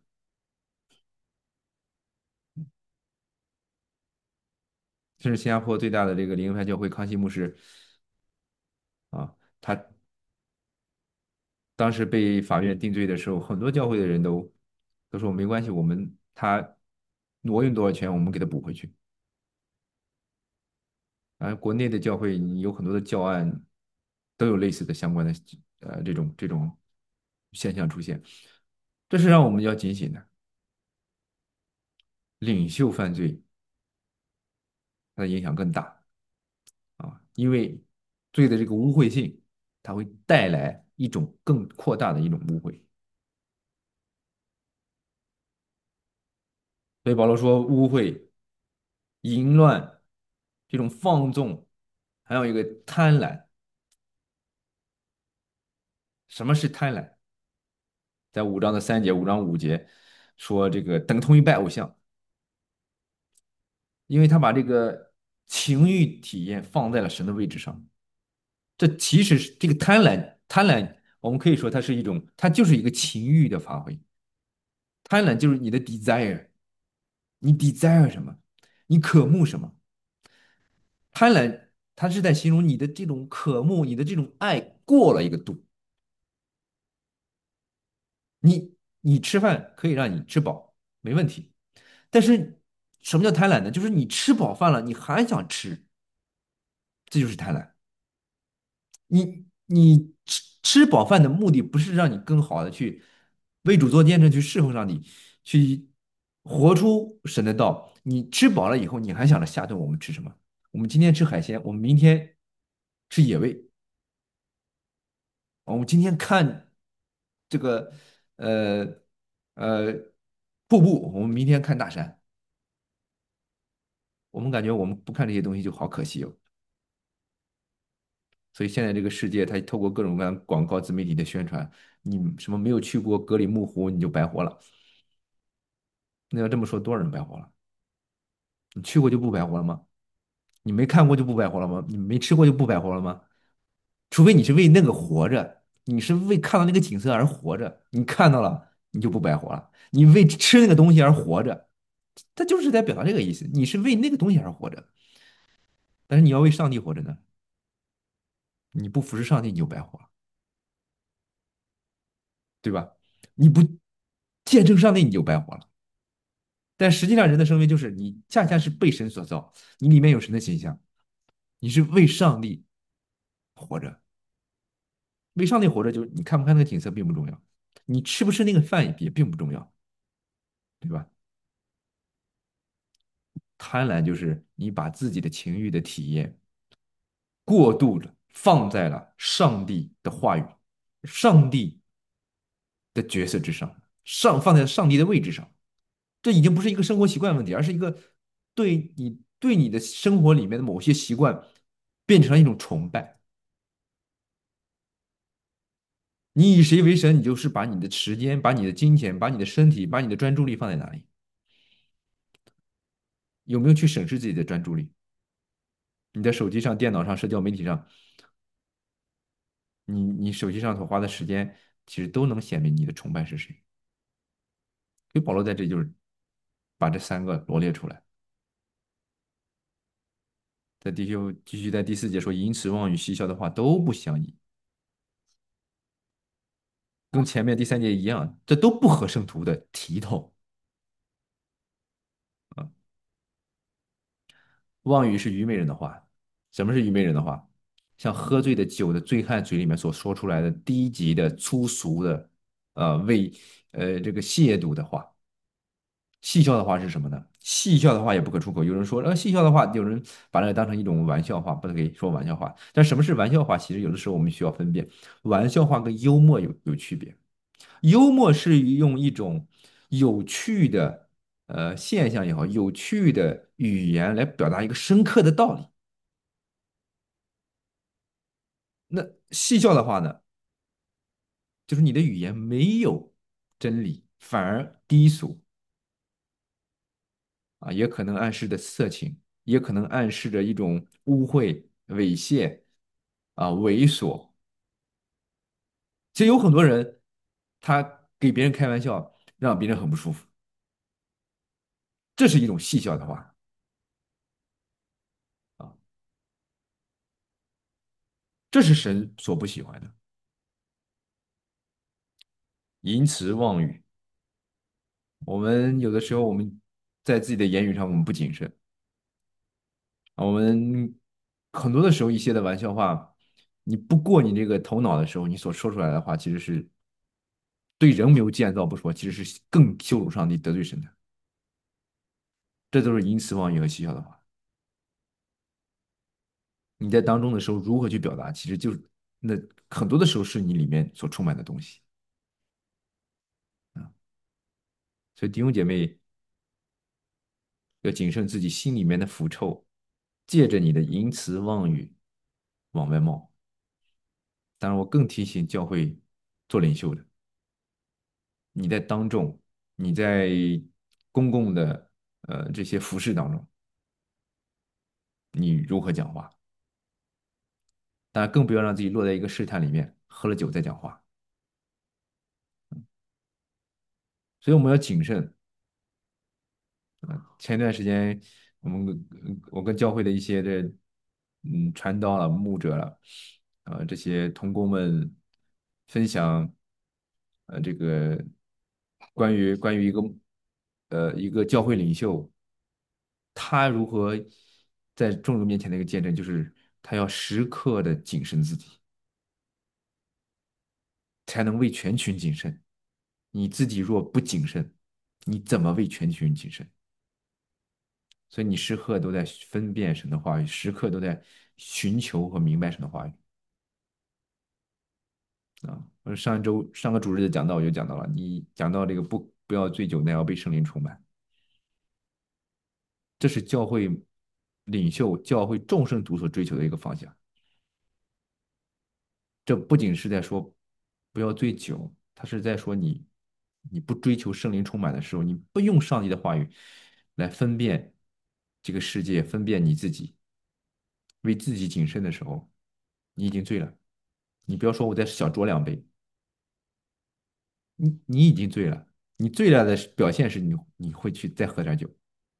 甚至新加坡最大的这个灵恩派教会康熙牧师啊，他当时被法院定罪的时候，很多教会的人都都说没关系，我们他挪用多少钱，我们给他补回去。而国内的教会，你有很多的教案都有类似的相关的呃这种这种现象出现，这是让我们要警醒的。领袖犯罪，它的影响更大啊，因为罪的这个污秽性，它会带来一种更扩大的一种污秽。所以保罗说，污秽、淫乱、这种放纵，还有一个贪婪。什么是贪婪？在五章的三节、五章五节说这个等同于拜偶像，因为他把这个情欲体验放在了神的位置上。这其实是这个贪婪，贪婪我们可以说它是一种，它就是一个情欲的发挥。贪婪就是你的 desire，你 desire 什么，你渴慕什么。贪婪它是在形容你的这种渴慕，你的这种爱过了一个度。你你吃饭可以让你吃饱，没问题。但是什么叫贪婪呢？就是你吃饱饭了，你还想吃，这就是贪婪。你你吃吃饱饭的目的不是让你更好的去为主做见证，去侍奉上帝，去活出神的道。你吃饱了以后，你还想着下顿我们吃什么？我们今天吃海鲜，我们明天吃野味，我们今天看这个呃呃瀑布，我们明天看大山。我们感觉我们不看这些东西就好可惜哦。所以现在这个世界，它透过各种各样广告、自媒体的宣传，你什么没有去过格里木湖，你就白活了。那要这么说，多少人白活了？你去过就不白活了吗？你没看过就不白活了吗？你没吃过就不白活了吗？除非你是为那个活着，你是为看到那个景色而活着，你看到了你就不白活了。你为吃那个东西而活着，他就是在表达这个意思。你是为那个东西而活着，但是你要为上帝活着呢，你不服侍上帝你就白活了，对吧？你不见证上帝你就白活了。但实际上，人的生命就是你恰恰是被神所造，你里面有神的形象，你是为上帝活着。为上帝活着，就是你看不看那个景色并不重要，你吃不吃那个饭也也并不重要，对吧？贪婪就是你把自己的情欲的体验过度的放在了上帝的话语、上帝的角色之上，上放在上帝的位置上。这已经不是一个生活习惯问题，而是一个对你对你的生活里面的某些习惯变成了一种崇拜。你以谁为神，你就是把你的时间、把你的金钱、把你的身体、把你的专注力放在哪里？有没有去审视自己的专注力？你在手机上、电脑上、社交媒体上，你你手机上所花的时间，其实都能显明你的崇拜是谁。所以保罗在这里就是把这三个罗列出来，在第六继续在第四节说，淫词妄语、嬉笑的话都不相宜，跟前面第三节一样，这都不合圣徒的体统啊。妄语是愚昧人的话。什么是愚昧人的话？像喝醉的酒的醉汉嘴里面所说出来的低级的、粗俗的，呃，为呃这个亵渎的话。戏笑的话是什么呢？戏笑的话也不可出口。有人说，呃，戏笑的话，有人把它当成一种玩笑话，不能给说玩笑话。但什么是玩笑话？其实有的时候我们需要分辨，玩笑话跟幽默有有区别。幽默是用一种有趣的呃现象也好，有趣的语言来表达一个深刻的道理。那戏笑的话呢，就是你的语言没有真理，反而低俗啊，也可能暗示着色情，也可能暗示着一种污秽、猥亵啊、猥琐。其实有很多人，他给别人开玩笑，让别人很不舒服，这是一种戏笑的话啊，这是神所不喜欢的。 淫词妄语。我们有的时候我们在自己的言语上我们不谨慎啊，我们很多的时候一些的玩笑话，你不过你这个头脑的时候，你所说出来的话其实是对人没有建造不说，其实是更羞辱上帝、得罪神的。这都是淫词妄语和嬉笑的话。你在当中的时候如何去表达，其实就是那很多的时候是你里面所充满的东西啊。所以弟兄姐妹要谨慎自己心里面的腐臭，借着你的淫词妄语往外冒。当然，我更提醒教会做领袖的，你在当众，你在公共的呃这些服饰当中，你如何讲话？当然，更不要让自己落在一个试探里面，喝了酒再讲话。所以我们要谨慎。前段时间，我们我跟教会的一些的嗯传道了、牧者了，呃这些同工们分享，呃这个关于关于一个呃一个教会领袖，他如何在众人面前的一个见证，就是他要时刻的谨慎自己，才能为全群谨慎。你自己若不谨慎，你怎么为全群谨慎？所以你时刻都在分辨神的话语，时刻都在寻求和明白神的话语啊。我上一周上个主日的讲道我就讲到了，你讲到这个不不要醉酒，乃要被圣灵充满，这是教会领袖、教会众圣徒所追求的一个方向。这不仅是在说不要醉酒，他是在说你你不追求圣灵充满的时候，你不用上帝的话语来分辨这个世界，分辨你自己，为自己谨慎的时候，你已经醉了。你不要说我再小酌两杯，你你已经醉了。你醉了的表现是你你会去再喝点酒。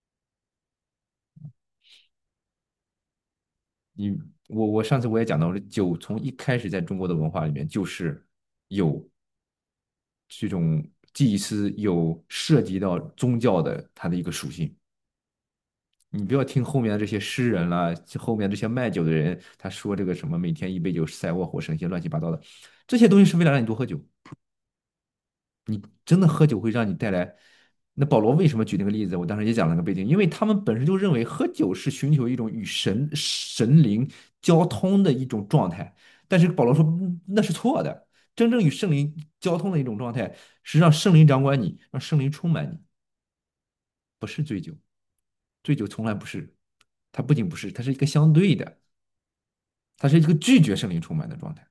你我我上次我也讲到了，酒从一开始在中国的文化里面就是有这种祭司，有涉及到宗教的它的一个属性。你不要听后面的这些诗人啦，后面这些卖酒的人，他说这个什么每天一杯酒，赛卧火神仙，乱七八糟的，这些东西是为了让你多喝酒。你真的喝酒会让你带来。那保罗为什么举那个例子？我当时也讲了个背景，因为他们本身就认为喝酒是寻求一种与神神灵交通的一种状态，但是保罗说嗯那是错的。真正与圣灵交通的一种状态是让圣灵掌管你，让圣灵充满你，不是醉酒。醉酒从来不是，它不仅不是，它是一个相对的，它是一个拒绝圣灵充满的状态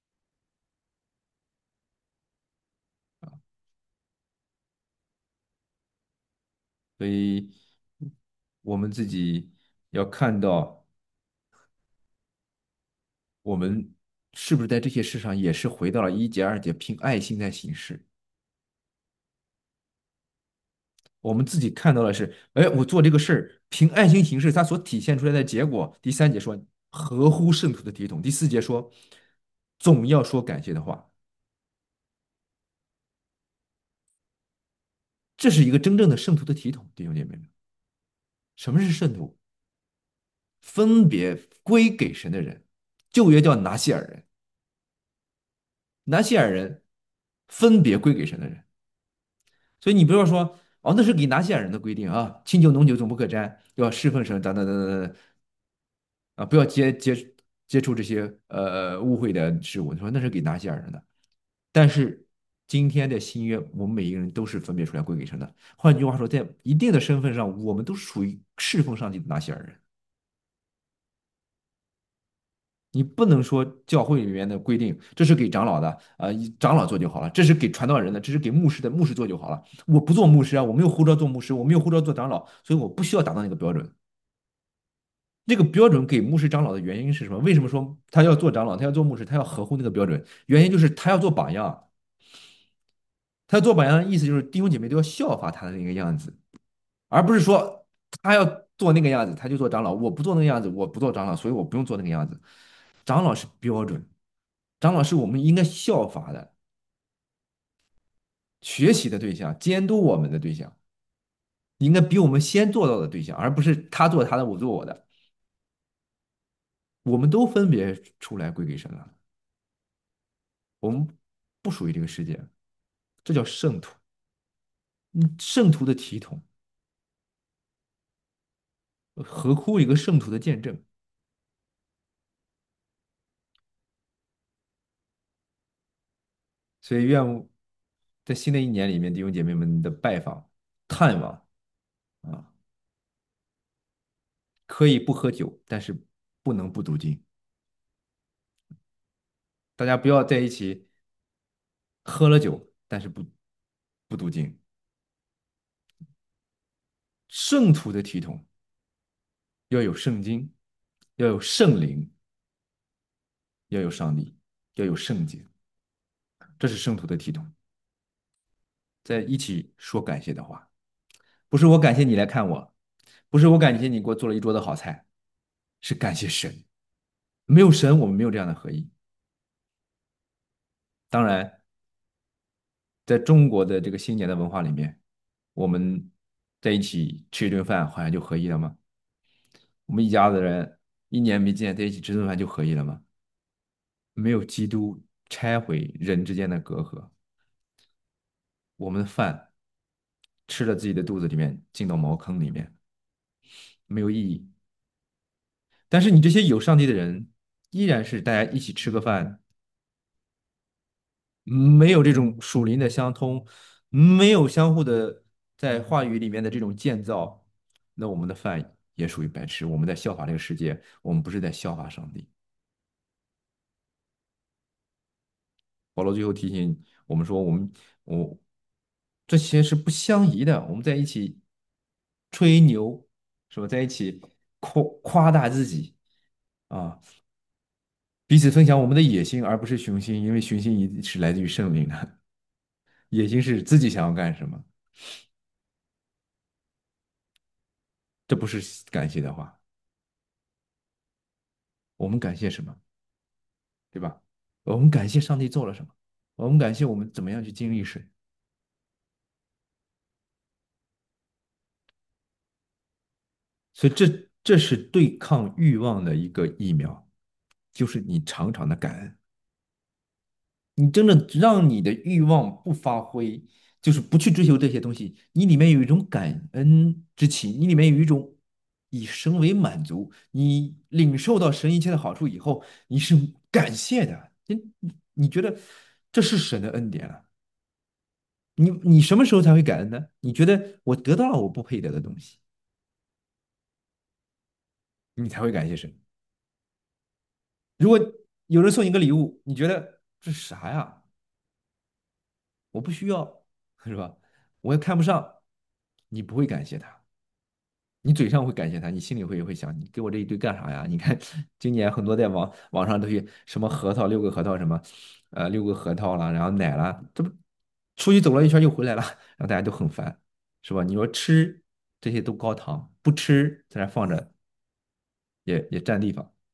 啊。所以我们自己要看到。我们是不是在这些事上也是回到了一节、二节，凭爱心在行事？我们自己看到的是，哎，我做这个事儿凭爱心行事，它所体现出来的结果。第三节说合乎圣徒的体统，第四节说总要说感谢的话。这是一个真正的圣徒的体统，弟兄姐妹们。什么是圣徒？分别归给神的人。旧约叫拿西尔人，拿西尔人分别归给神的人。所以你不要说哦，那是给拿西尔人的规定啊，清酒浓酒总不可沾，要侍奉神，等等等等等啊，不要接接接触这些呃污秽的事物。你说那是给拿西尔人的，但是今天的新约，我们每一个人都是分别出来归给神的。换句话说，在一定的身份上，我们都属于侍奉上帝的拿西尔人。你不能说教会里面的规定，这是给长老的，啊、呃长老做就好了；这是给传道人的，这是给牧师的，牧师做就好了。我不做牧师啊，我没有护照做牧师，我没有护照做长老，所以我不需要达到那个标准。这个标准给牧师长老的原因是什么？为什么说他要做长老，他要做牧师，他要合乎那个标准？原因就是他要做榜样。他要做榜样的意思就是弟兄姐妹都要效法他的那个样子，而不是说他要做那个样子他就做长老，我不做那个样子我不做长老，所以我不用做那个样子。长老是标准，长老是我们应该效法的。 学习的对象，监督我们的对象，应该比我们先做到的对象，而不是他做他的，我做我的。我们都分别出来归给神了，我们不属于这个世界，这叫圣徒。嗯，圣徒的体统，何乎一个圣徒的见证？所以，愿在新的一年里面，弟兄姐妹们的拜访、探望啊，可以不喝酒，但是不能不读经。大家不要在一起喝了酒，但是不不读经。圣徒的体统要有圣经，要有圣灵，要有上帝，要有圣洁，这是圣徒的体统。在一起说感谢的话，不是我感谢你来看我，不是我感谢你给我做了一桌的好菜，是感谢神。没有神，我们没有这样的合一。当然，在中国的这个新年的文化里面，我们在一起吃一顿饭，好像就合一了吗？我们一家子人一年没见，在一起吃顿饭就合一了吗？没有基督拆毁人之间的隔阂，我们的饭吃了自己的肚子里面，进到茅坑里面，没有意义。但是你这些有上帝的人，依然是大家一起吃个饭，没有这种属灵的相通，没有相互的在话语里面的这种建造，那我们的饭也属于白吃。我们在效法这个世界，我们不是在效法上帝。保罗最后提醒我们说，我们我这些是不相宜的。我们在一起吹牛，是吧？在一起夸夸大自己啊，彼此分享我们的野心，而不是雄心，因为雄心一是来自于圣灵的，野心是自己想要干什么，这不是感谢的话。我们感谢什么？对吧？我们感谢上帝做了什么？我们感谢我们怎么样去经历水。所以这这是对抗欲望的一个疫苗，就是你常常的感恩。你真的让你的欲望不发挥，就是不去追求这些东西，你里面有一种感恩之情，你里面有一种以神为满足，你领受到神一切的好处以后，你是感谢的，你你觉得这是神的恩典啊？你你什么时候才会感恩呢？你觉得我得到了我不配得的东西，你才会感谢神。如果有人送你个礼物，你觉得这是啥呀？我不需要，是吧？我也看不上，你不会感谢他，你嘴上会感谢他，你心里会会想，你给我这一堆干啥呀？你看今年很多在网网上都有什么核桃，六个核桃什么，呃，六个核桃了，然后奶了，这不出去走了一圈又回来了，然后大家都很烦，是吧？你说吃这些都高糖，不吃在那放着也也占地方。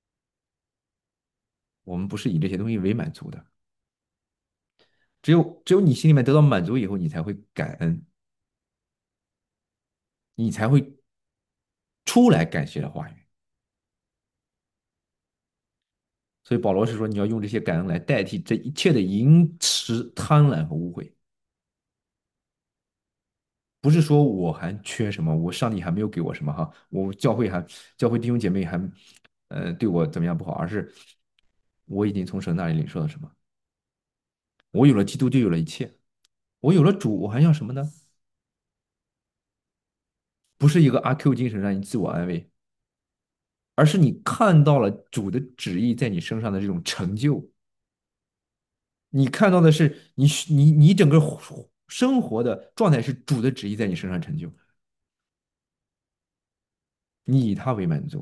我们不是以这些东西为满足的，只有只有你心里面得到满足以后，你才会感恩，你才会出来感谢的话语。所以保罗是说，你要用这些感恩来代替这一切的淫驰、贪婪和污秽。不是说我还缺什么，我上帝还没有给我什么哈，我教会还教会弟兄姐妹还呃对我怎么样不好，而是我已经从神那里领受了什么。我有了基督，就有了一切。我有了主，我还要什么呢？不是一个阿 Q 精神让你自我安慰，而是你看到了主的旨意在你身上的这种成就，你看到的是你你你整个生活的状态是主的旨意在你身上成就，你以他为满足。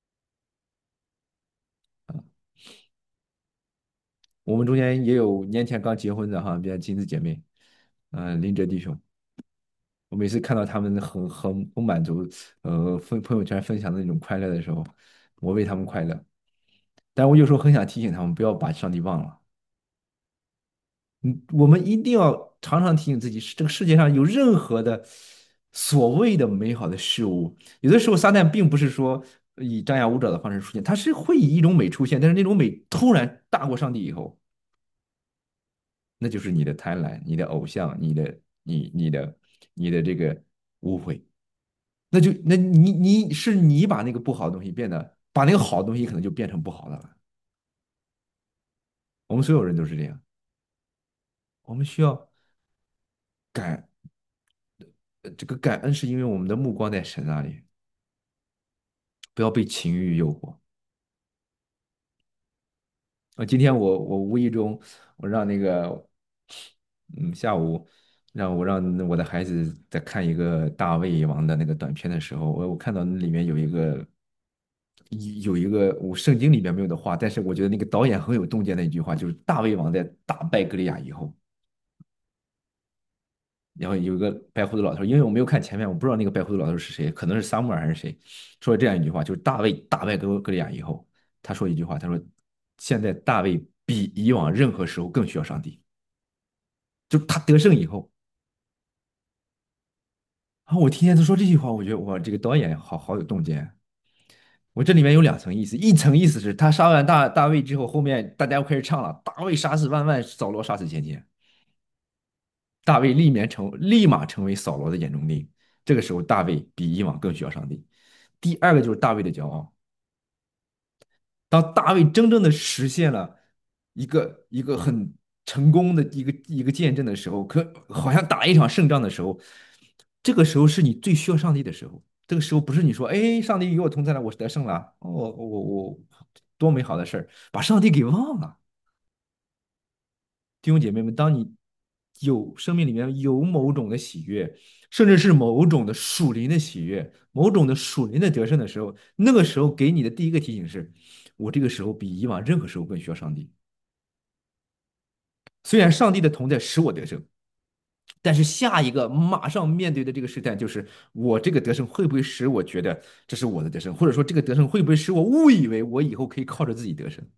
我们中间也有年前刚结婚的哈，比较亲子姐妹，嗯、呃，林哲弟兄，我每次看到他们很很很满足，呃，分朋友圈分享的那种快乐的时候，我为他们快乐。但我有时候很想提醒他们，不要把上帝忘了。 嗯，我们一定要常常提醒自己，这个世界上有任何的所谓的美好的事物，有的时候撒旦并不是说以张牙舞爪的方式出现，它是会以一种美出现，但是那种美突然大过上帝以后，那就是你的贪婪、你的偶像、你的、你、你的、你的这个污秽，那就那你你是你把那个不好的东西变得，把那个好的东西可能就变成不好的了。我们所有人都是这样，我们需要感呃这个感恩，是因为我们的目光在神那里，不要被情欲诱惑。啊，今天我我无意中我让那个嗯下午让我让我的孩子在看一个大胃王的那个短片的时候，我我看到那里面有一个有一个我圣经里面没有的话，但是我觉得那个导演很有洞见的一句话，就是大胃王在打败歌利亚以后，然后有一个白胡子老头，因为我没有看前面，我不知道那个白胡子老头是谁，可能是撒母耳还是谁，说了这样一句话，就是大卫打败歌歌利亚以后，他说一句话，他说现在大卫比以往任何时候更需要上帝，就是他得胜以后。然后我听见他说这句话，我觉得哇，这个导演好好有洞见。我这里面有两层意思，一层意思是他杀完大大卫之后，后面大家又开始唱了，大卫杀死万万，扫罗杀死千千。大卫立面成立马成为扫罗的眼中钉。这个时候，大卫比以往更需要上帝。第二个就是大卫的骄傲。当大卫真正的实现了一个一个很成功的一个一个见证的时候，可好像打一场胜仗的时候，这个时候是你最需要上帝的时候。这个时候不是你说，哎，上帝与我同在了，我得胜了，我我我多美好的事儿，把上帝给忘了。弟兄姐妹们，当你有生命里面有某种的喜悦，甚至是某种的属灵的喜悦，某种的属灵的得胜的时候，那个时候给你的第一个提醒是：我这个时候比以往任何时候更需要上帝。虽然上帝的同在使我得胜，但是下一个马上面对的这个试探就是：我这个得胜会不会使我觉得这是我的得胜，或者说这个得胜会不会使我误以为我以后可以靠着自己得胜？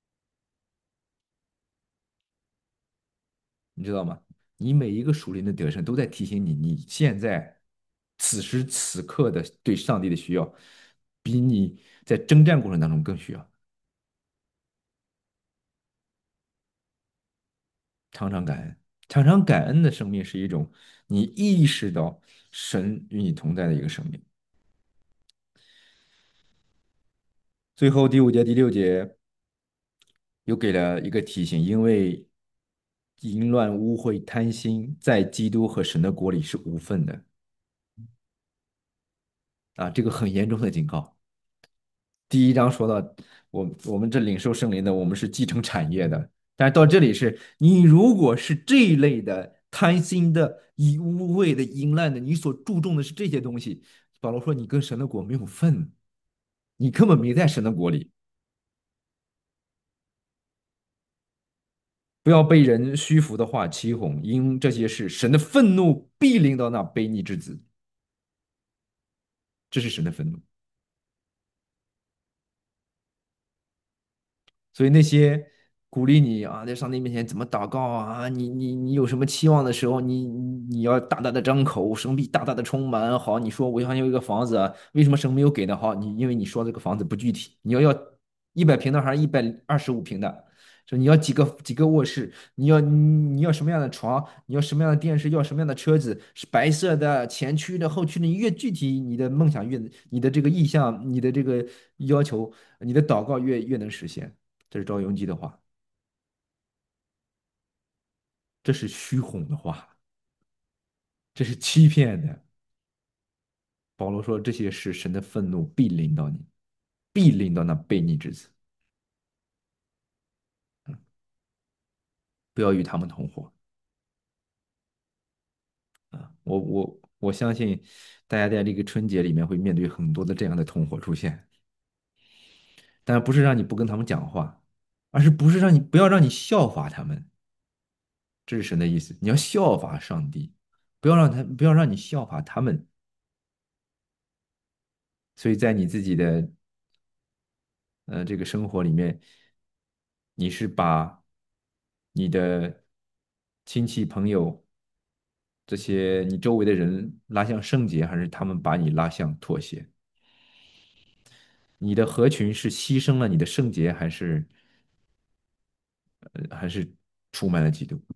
你知道吗？你每一个属灵的得胜都在提醒你，你现在此时此刻的对上帝的需要，比你在征战过程当中更需要。常常感恩，常常感恩的生命是一种你意识到神与你同在的一个生命。最后第五节、第六节又给了一个提醒，因为淫乱、污秽、贪心，在基督和神的国里是无份的啊，这个很严重的警告。第一章说到，我我们这领受圣灵的，我们是继承产业的。但是到这里是，你如果是这一类的贪心的、以污秽的、淫乱的，你所注重的是这些东西，保罗说你跟神的国没有份，你根本没在神的国里。不要被人虚浮的话欺哄，因这些事，神的愤怒必临到那悖逆之子。这是神的愤怒。所以那些鼓励你啊，在上帝面前怎么祷告啊，你你你有什么期望的时候，你你你要大大的张口，神必大大的充满。好，你说我想要一个房子啊，为什么神没有给呢？好，你因为你说这个房子不具体，你要要一百平的还是一百二十五平的？说你要几个几个卧室？你要你要什么样的床？你要什么样的电视？要什么样的车子？是白色的、前驱的、后驱的？你越具体，你的梦想越，你的这个意向，你的这个要求，你的祷告越越能实现。这是赵永基的话，这是虚哄的话，这是欺骗的。保罗说，这些事神的愤怒必临到你，必临到那悖逆之子，不要与他们同伙啊！我我我相信，大家在这个春节里面会面对很多的这样的同伙出现，但不是让你不跟他们讲话，而是不是让你不要让你效法他们，这是神的意思。你要效法上帝，不要让他不要让你效法他们。所以在你自己的呃这个生活里面，你是把你的亲戚朋友这些你周围的人拉向圣洁，还是他们把你拉向妥协？你的合群是牺牲了你的圣洁，还是呃还是充满了嫉妒？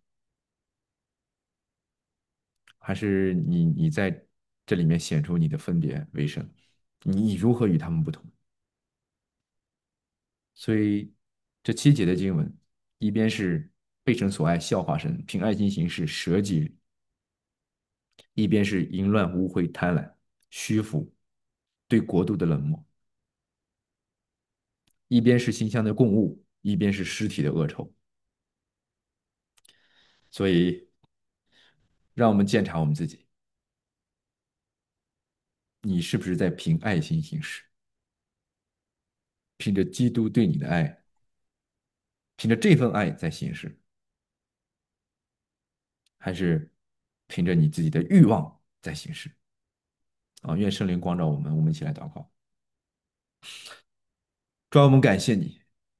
还是你你在这里面显出你的分别为圣？你你如何与他们不同？所以这七节的经文，一边是被神所爱，笑话神，凭爱心行事，舍己；一边是淫乱、污秽、贪婪、虚浮，对国度的冷漠；一边是形象的供物，一边是尸体的恶臭。所以，让我们检查我们自己，你是不是在凭爱心行事，凭着基督对你的爱，凭着这份爱在行事，还是凭着你自己的欲望在行事？啊，愿圣灵光照我们，我们一起来祷告。主要我们感谢你，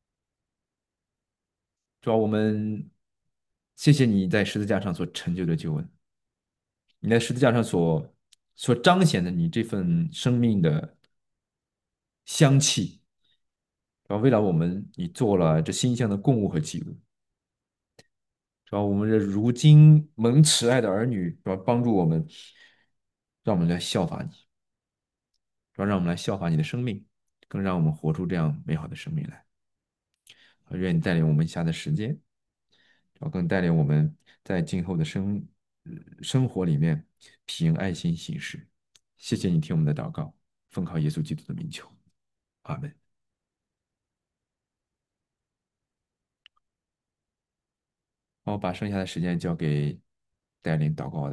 主要我们谢谢你在十字架上所成就的救恩，你在十字架上所所彰显的你这份生命的香气，然后为了我们，你做了这馨香的供物和祭物，然后我们这如今蒙慈爱的儿女，要帮助我们，让我们来效法你，要让我们来效法你的生命，更让我们活出这样美好的生命来。愿你带领我们下的时间，然后更带领我们在今后的生生活里面凭爱心行事。谢谢你听我们的祷告，奉靠耶稣基督的名求，阿门。好，把剩下的时间交给带领祷告的。